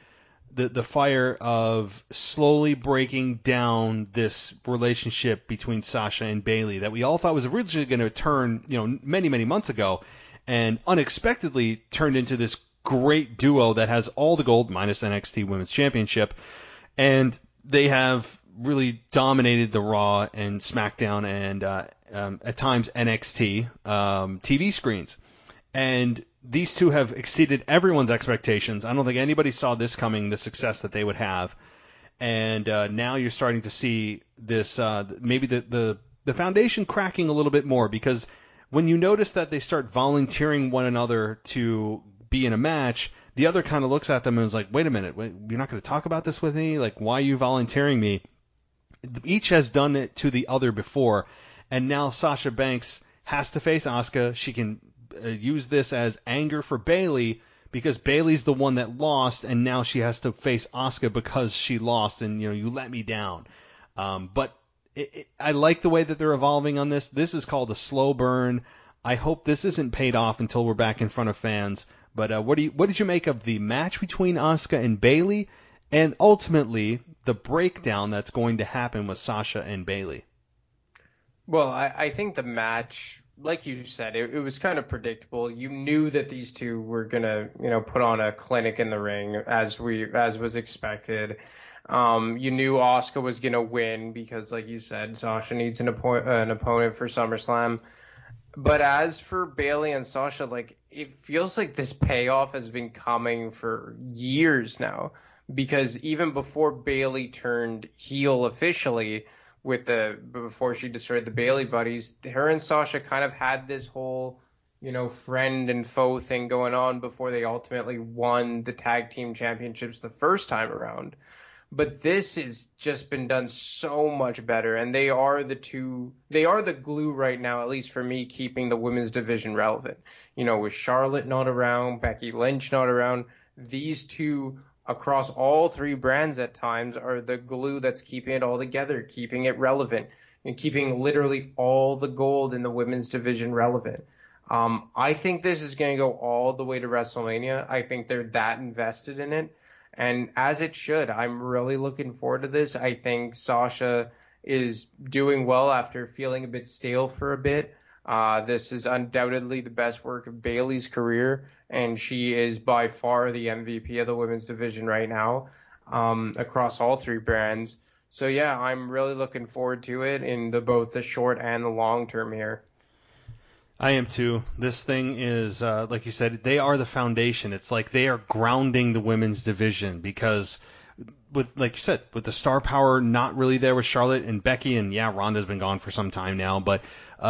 fire of slowly breaking down this relationship between Sasha and Bayley that we all thought was originally going to turn, many, many months ago, and unexpectedly turned into this great duo that has all the gold minus NXT Women's Championship, and they have really dominated the Raw and SmackDown and at times NXT TV screens. And these two have exceeded everyone's expectations. I don't think anybody saw this coming, the success that they would have. And now you're starting to see this, maybe the foundation cracking a little bit more, because when you notice that they start volunteering one another to be in a match, the other kind of looks at them and is like, wait a minute, you're not going to talk about this with me? Like, why are you volunteering me? Each has done it to the other before, and now Sasha Banks has to face Asuka. She can use this as anger for Bayley, because Bayley's the one that lost, and now she has to face Asuka because she lost, and you let me down. But I like the way that they're evolving on this. This is called a slow burn. I hope this isn't paid off until we're back in front of fans. But what did you make of the match between Asuka and Bayley, and ultimately the breakdown that's going to happen with Sasha and Bayley? Well, I think the match, like you said, it was kind of predictable. You knew that these two were gonna, put on a clinic in the ring, as was expected. You knew Asuka was gonna win because, like you said, Sasha needs an opponent for SummerSlam. But as for Bayley and Sasha, it feels like this payoff has been coming for years now, because even before Bayley turned heel officially, before she destroyed the Bayley buddies, her and Sasha kind of had this whole, friend and foe thing going on before they ultimately won the tag team championships the first time around. But this has just been done so much better, and they are the glue right now, at least for me, keeping the women's division relevant. With Charlotte not around, Becky Lynch not around, these two across all three brands at times are the glue that's keeping it all together, keeping it relevant, and keeping literally all the gold in the women's division relevant. I think this is going to go all the way to WrestleMania. I think they're that invested in it. And as it should. I'm really looking forward to this. I think Sasha is doing well after feeling a bit stale for a bit. This is undoubtedly the best work of Bayley's career, and she is by far the MVP of the women's division right now, across all three brands. So yeah, I'm really looking forward to it in both the short and the long term here. I am too. This thing is, like you said, they are the foundation. It's like they are grounding the women's division, because like you said, with the star power not really there with Charlotte and Becky, and yeah, Ronda's been gone for some time now, but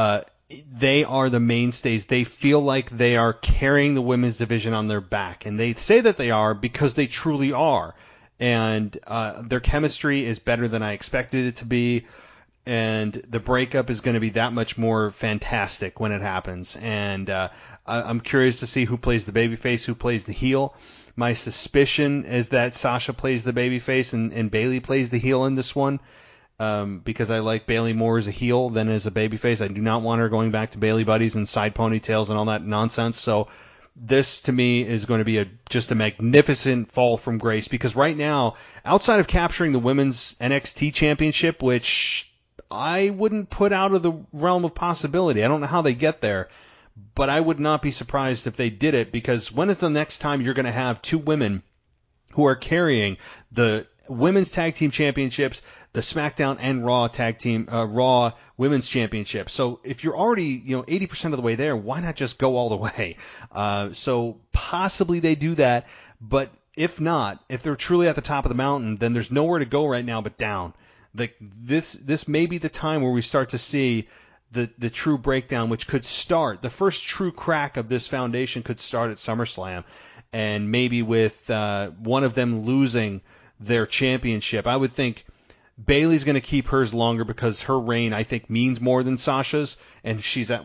they are the mainstays. They feel like they are carrying the women's division on their back, and they say that they are because they truly are. And their chemistry is better than I expected it to be. and the breakup is going to be that much more fantastic when it happens. And I'm curious to see who plays the babyface, who plays the heel. My suspicion is that Sasha plays the babyface and Bayley plays the heel in this one, because I like Bayley more as a heel than as a babyface. I do not want her going back to Bayley buddies and side ponytails and all that nonsense. So this, to me, is going to be just a magnificent fall from grace, because right now, outside of capturing the women's NXT championship, which I wouldn't put out of the realm of possibility. I don't know how they get there, but I would not be surprised if they did it, because when is the next time you're going to have two women who are carrying the women's tag team championships, the SmackDown and Raw women's championship? So if you're already 80% of the way there, why not just go all the way? So possibly they do that, but if not, if they're truly at the top of the mountain, then there's nowhere to go right now but down. Like this may be the time where we start to see the true breakdown, which could start, the first true crack of this foundation could start at SummerSlam, and maybe with one of them losing their championship. I would think Bayley's going to keep hers longer because her reign, I think, means more than Sasha's, and she's at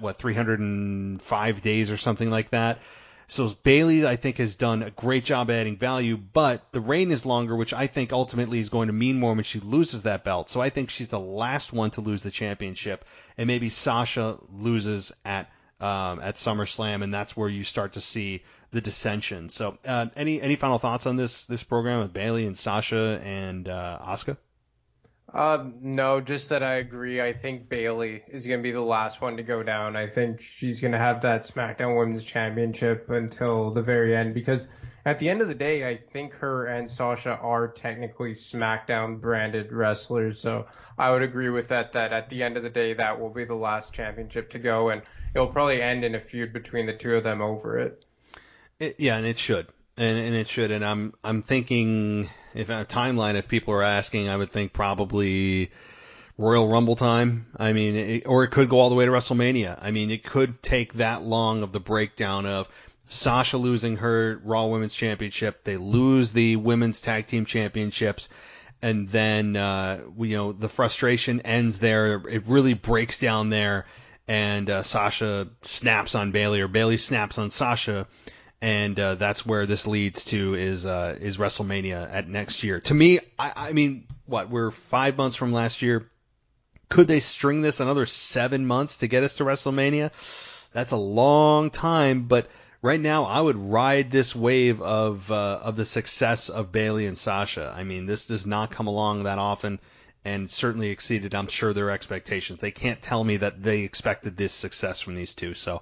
305 days or something like that. So Bayley, I think, has done a great job adding value, but the reign is longer, which I think ultimately is going to mean more when she loses that belt. So I think she's the last one to lose the championship, and maybe Sasha loses at SummerSlam, and that's where you start to see the dissension. So any final thoughts on this program with Bayley and Sasha and Asuka? No, just that I agree. I think Bayley is going to be the last one to go down. I think she's going to have that SmackDown Women's Championship until the very end, because at the end of the day, I think her and Sasha are technically SmackDown branded wrestlers. So I would agree with that at the end of the day, that will be the last championship to go, and it'll probably end in a feud between the two of them over it. And it should. And it should, and I'm thinking, if on a timeline, if people are asking, I would think probably Royal Rumble time. I mean, or it could go all the way to WrestleMania. I mean, it could take that long of the breakdown of Sasha losing her Raw Women's Championship, they lose the Women's Tag Team Championships, and then the frustration ends there. It really breaks down there, and Sasha snaps on Bayley, or Bayley snaps on Sasha. And that's where this leads to is WrestleMania at next year. To me, I mean, we're 5 months from last year. Could they string this another 7 months to get us to WrestleMania? That's a long time, but right now I would ride this wave of the success of Bayley and Sasha. I mean, this does not come along that often, and certainly exceeded, I'm sure, their expectations. They can't tell me that they expected this success from these two. So,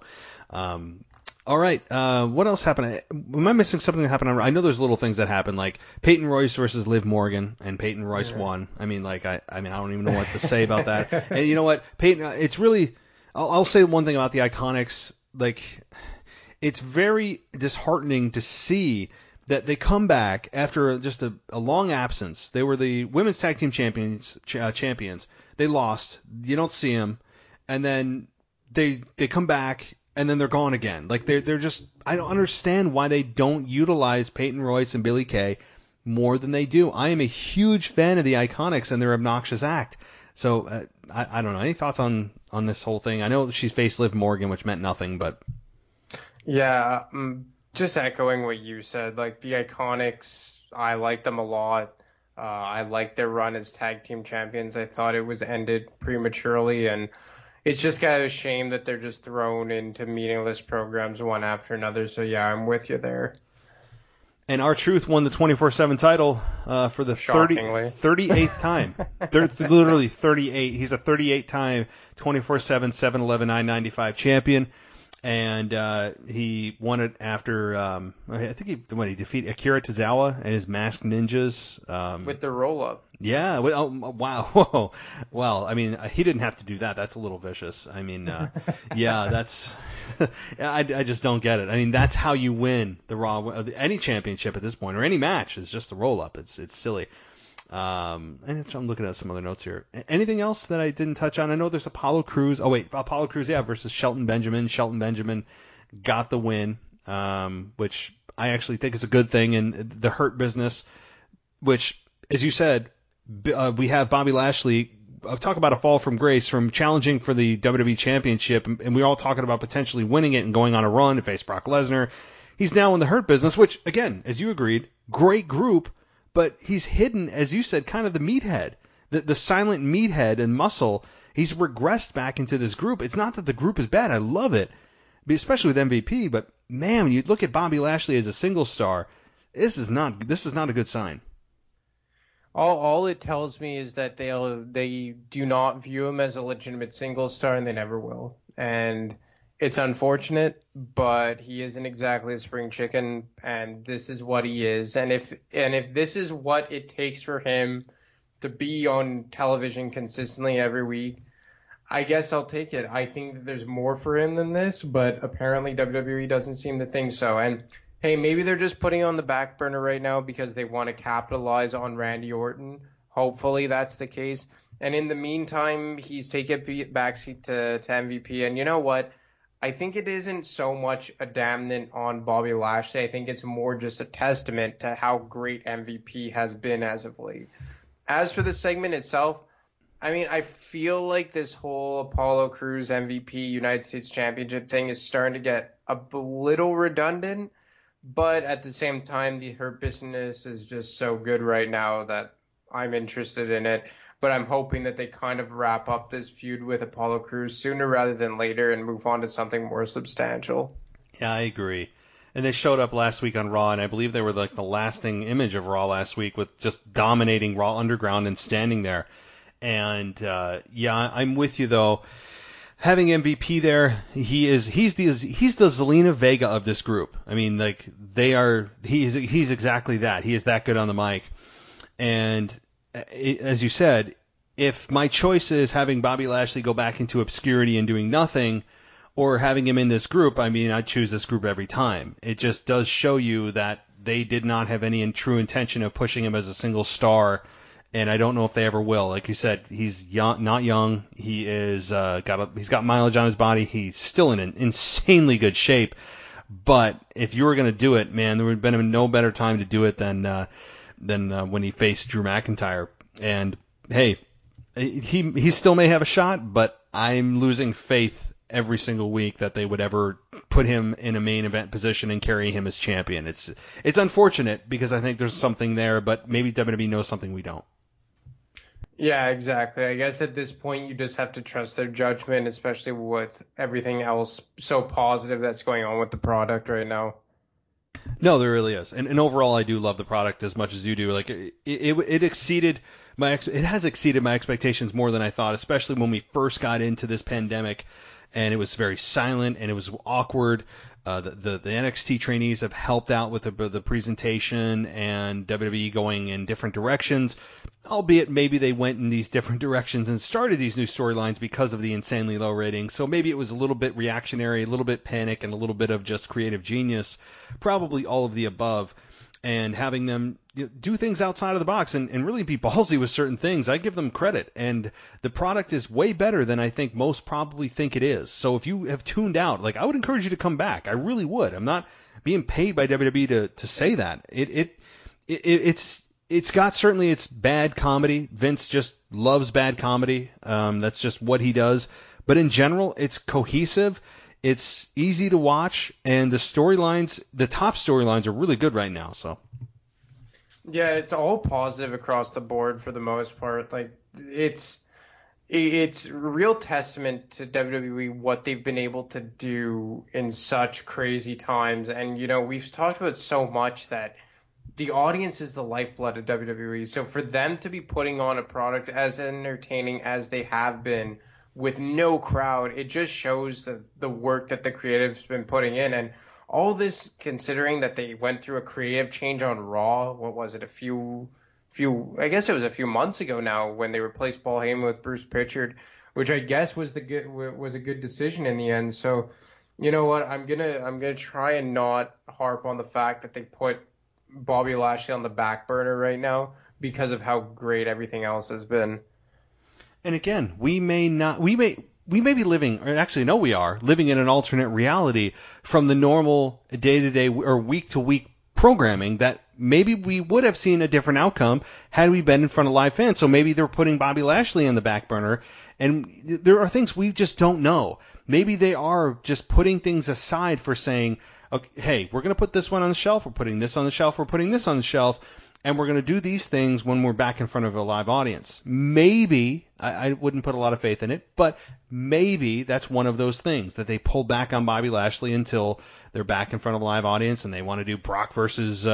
all right. What else happened? Am I missing something that happened? I know there's little things that happened, like Peyton Royce versus Liv Morgan, and Peyton Royce won. I mean, I don't even know what to say about that. And you know what, Peyton? It's really. I'll say one thing about the Iconics. Like, it's very disheartening to see that they come back after just a long absence. They were the Women's Tag Team champions. They lost. You don't see them, and then they come back. And then they're gone again. Like they're just, I don't understand why they don't utilize Peyton Royce and Billie Kay more than they do. I am a huge fan of the Iconics and their obnoxious act. So I don't know. Any thoughts on this whole thing? I know she's faced Liv Morgan, which meant nothing, but yeah, just echoing what you said. Like the Iconics, I like them a lot. I like their run as tag team champions. I thought it was ended prematurely, and it's just kind of a shame that they're just thrown into meaningless programs one after another. So, yeah, I'm with you there. And R-Truth won the 24/7 title for the 38th time. Literally 38. He's a 38-time 24/7, 7-Eleven, 995 champion. And he won it after, I think he defeated Akira Tozawa and his Masked Ninjas. With the roll-up. Yeah. Wow. Whoa. Well, I mean, he didn't have to do that. That's a little vicious. I mean, yeah, that's, I just don't get it. I mean, that's how you win the Raw, any championship at this point, or any match is just the roll-up. It's silly. And I'm looking at some other notes here. Anything else that I didn't touch on? I know there's Apollo Crews. Oh, wait, Apollo Crews, versus Shelton Benjamin. Shelton Benjamin got the win, which I actually think is a good thing in the Hurt Business, which, as you said, we have Bobby Lashley talk about a fall from grace from challenging for the WWE Championship, and we're all talking about potentially winning it and going on a run to face Brock Lesnar. He's now in the Hurt Business, which, again, as you agreed, great group, but he's hidden, as you said, kind of the meathead, the silent meathead and muscle. He's regressed back into this group. It's not that the group is bad. I love it, especially with MVP, but, man, when you look at Bobby Lashley as a single star, this is not a good sign. All it tells me is that they do not view him as a legitimate single star, and they never will. And it's unfortunate, but he isn't exactly a spring chicken, and this is what he is. And if this is what it takes for him to be on television consistently every week, I guess I'll take it. I think that there's more for him than this, but apparently WWE doesn't seem to think so. And hey, maybe they're just putting it on the back burner right now because they want to capitalize on Randy Orton. Hopefully that's the case. And in the meantime, he's taken a backseat to MVP. And you know what? I think it isn't so much a damnant on Bobby Lashley. I think it's more just a testament to how great MVP has been as of late. As for the segment itself, I mean, I feel like this whole Apollo Crews MVP United States Championship thing is starting to get a little redundant. But at the same time, the Hurt Business is just so good right now that I'm interested in it. But I'm hoping that they kind of wrap up this feud with Apollo Crews sooner rather than later and move on to something more substantial. Yeah, I agree. And they showed up last week on Raw, and I believe they were like the lasting image of Raw last week with just dominating Raw Underground and standing there. And yeah, I'm with you though. Having MVP there, he's the Zelina Vega of this group. I mean, like he's exactly that. He is that good on the mic. And as you said, if my choice is having Bobby Lashley go back into obscurity and doing nothing, or having him in this group, I mean, I'd choose this group every time. It just does show you that they did not have any true intention of pushing him as a single star. And I don't know if they ever will. Like you said, he's young, not young. He is he's got mileage on his body. He's still in an insanely good shape. But if you were going to do it, man, there would have been no better time to do it than when he faced Drew McIntyre. And hey, he still may have a shot, but I'm losing faith every single week that they would ever put him in a main event position and carry him as champion. It's unfortunate because I think there's something there, but maybe WWE knows something we don't. Yeah, exactly. I guess at this point you just have to trust their judgment, especially with everything else so positive that's going on with the product right now. No, there really is. And overall, I do love the product as much as you do. Like it exceeded it has exceeded my expectations more than I thought, especially when we first got into this pandemic. And it was very silent and it was awkward. The NXT trainees have helped out with the presentation and WWE going in different directions, albeit maybe they went in these different directions and started these new storylines because of the insanely low ratings. So maybe it was a little bit reactionary, a little bit panic, and a little bit of just creative genius, probably all of the above. And having them do things outside of the box and really be ballsy with certain things, I give them credit. And the product is way better than I think most probably think it is. So if you have tuned out, like, I would encourage you to come back. I really would. I'm not being paid by WWE to say that. It's got certainly its bad comedy. Vince just loves bad comedy. That's just what he does. But in general, it's cohesive. It's easy to watch, and the top storylines are really good right now. So, yeah, it's all positive across the board for the most part. Like it's real testament to WWE what they've been able to do in such crazy times. And you know, we've talked about so much that the audience is the lifeblood of WWE. So for them to be putting on a product as entertaining as they have been, with no crowd, it just shows the work that the creative's been putting in. And all this considering that they went through a creative change on Raw, what was it, I guess it was a few months ago now when they replaced Paul Heyman with Bruce Pritchard, which I guess was a good decision in the end. So, you know what, I'm gonna try and not harp on the fact that they put Bobby Lashley on the back burner right now because of how great everything else has been. And again, we may be living, or actually we are living in an alternate reality from the normal day-to-day or week-to-week programming that maybe we would have seen a different outcome had we been in front of live fans. So maybe they're putting Bobby Lashley on the back burner, and there are things we just don't know. Maybe they are just putting things aside for saying, okay, hey, we're going to put this one on the shelf, we're putting this on the shelf, we're putting this on the shelf, and we're going to do these things when we're back in front of a live audience. Maybe, I wouldn't put a lot of faith in it, but maybe that's one of those things, that they pull back on Bobby Lashley until they're back in front of a live audience and they want to do Brock versus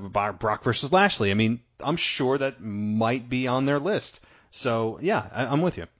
Lashley. I mean, I'm sure that might be on their list. So, yeah, I'm with you.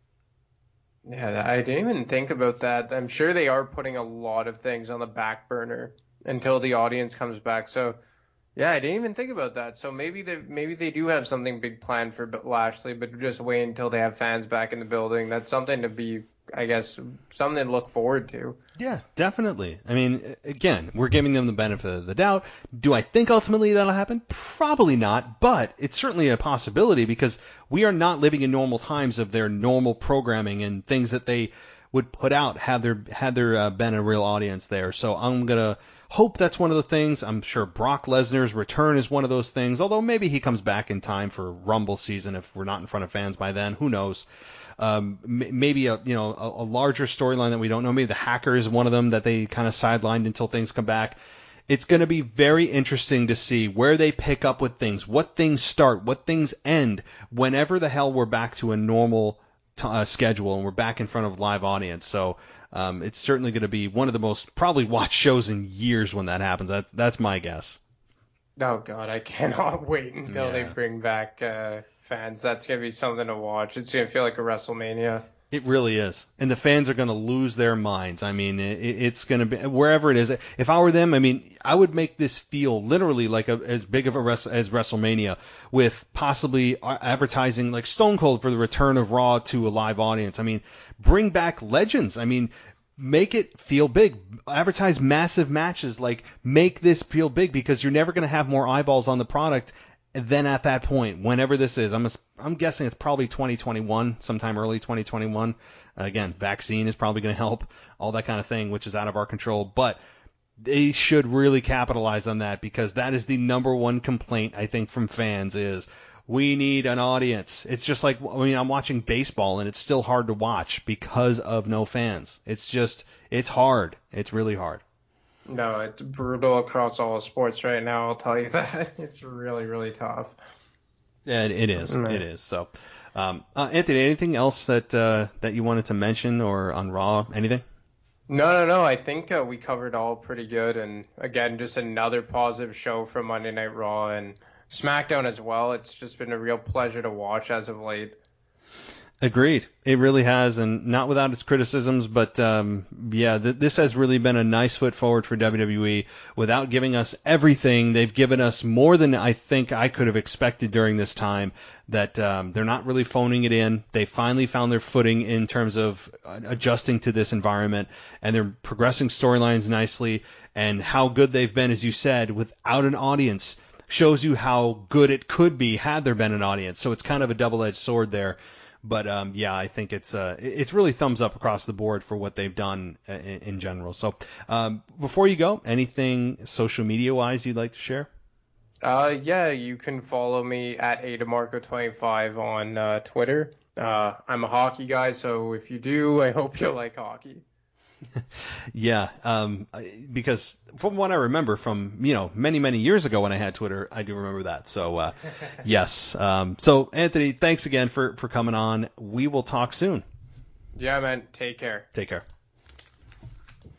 Yeah, I didn't even think about that. I'm sure they are putting a lot of things on the back burner until the audience comes back. So, yeah, I didn't even think about that. So maybe they do have something big planned for Lashley, but just wait until they have fans back in the building. That's something to be, I guess, something to look forward to. Yeah, definitely. I mean, again, we're giving them the benefit of the doubt. Do I think ultimately that'll happen? Probably not, but it's certainly a possibility because we are not living in normal times of their normal programming and things that they would put out had there been a real audience there. So I'm going to hope that's one of the things. I'm sure Brock Lesnar's return is one of those things, although maybe he comes back in time for Rumble season if we're not in front of fans by then. Who knows? Maybe a larger storyline that we don't know. Maybe the Hacker is one of them that they kind of sidelined until things come back. It's going to be very interesting to see where they pick up with things, what things start, what things end, whenever the hell we're back to a normal schedule and we're back in front of a live audience. So it's certainly going to be one of the most probably watched shows in years when that happens. That's my guess. Oh God, I cannot wait until they bring back fans. That's going to be something to watch. It's going to feel like a WrestleMania. It really is. And the fans are going to lose their minds. I mean, it's going to be, wherever it is. If I were them, I mean, I would make this feel literally like as big of as WrestleMania, with possibly advertising like Stone Cold for the return of Raw to a live audience. I mean, bring back legends. I mean, make it feel big. Advertise massive matches. Like, make this feel big, because you're never going to have more eyeballs on the product than at that point, whenever this is. I'm guessing it's probably 2021, sometime early 2021. Again, vaccine is probably going to help, all that kind of thing, which is out of our control. But they should really capitalize on that, because that is the number one complaint, I think, from fans is we need an audience. It's just like, I mean, I'm watching baseball and it's still hard to watch because of no fans. It's hard. It's really hard. No, it's brutal across all sports right now, I'll tell you that. It's really, really tough. Yeah, it is. Right. It is. So, Anthony, anything else that you wanted to mention or on Raw? Anything? No. I think we covered all pretty good. And, again, just another positive show from Monday Night Raw and SmackDown as well. It's just been a real pleasure to watch as of late. Agreed. It really has, and not without its criticisms, but this has really been a nice foot forward for WWE. Without giving us everything, they've given us more than I think I could have expected during this time, that they're not really phoning it in. They finally found their footing in terms of adjusting to this environment, and they're progressing storylines nicely, and how good they've been, as you said, without an audience shows you how good it could be had there been an audience. So it's kind of a double-edged sword there. But, I think it's really thumbs up across the board for what they've done in general. So before you go, anything social media-wise you'd like to share? You can follow me at ADemarco25 on Twitter. I'm a hockey guy, so if you do, I hope you like hockey. Yeah, because from what I remember from, many, many years ago when I had Twitter, I do remember that. So, yes. So, Anthony, thanks again for coming on. We will talk soon. Yeah, man. Take care. Take care.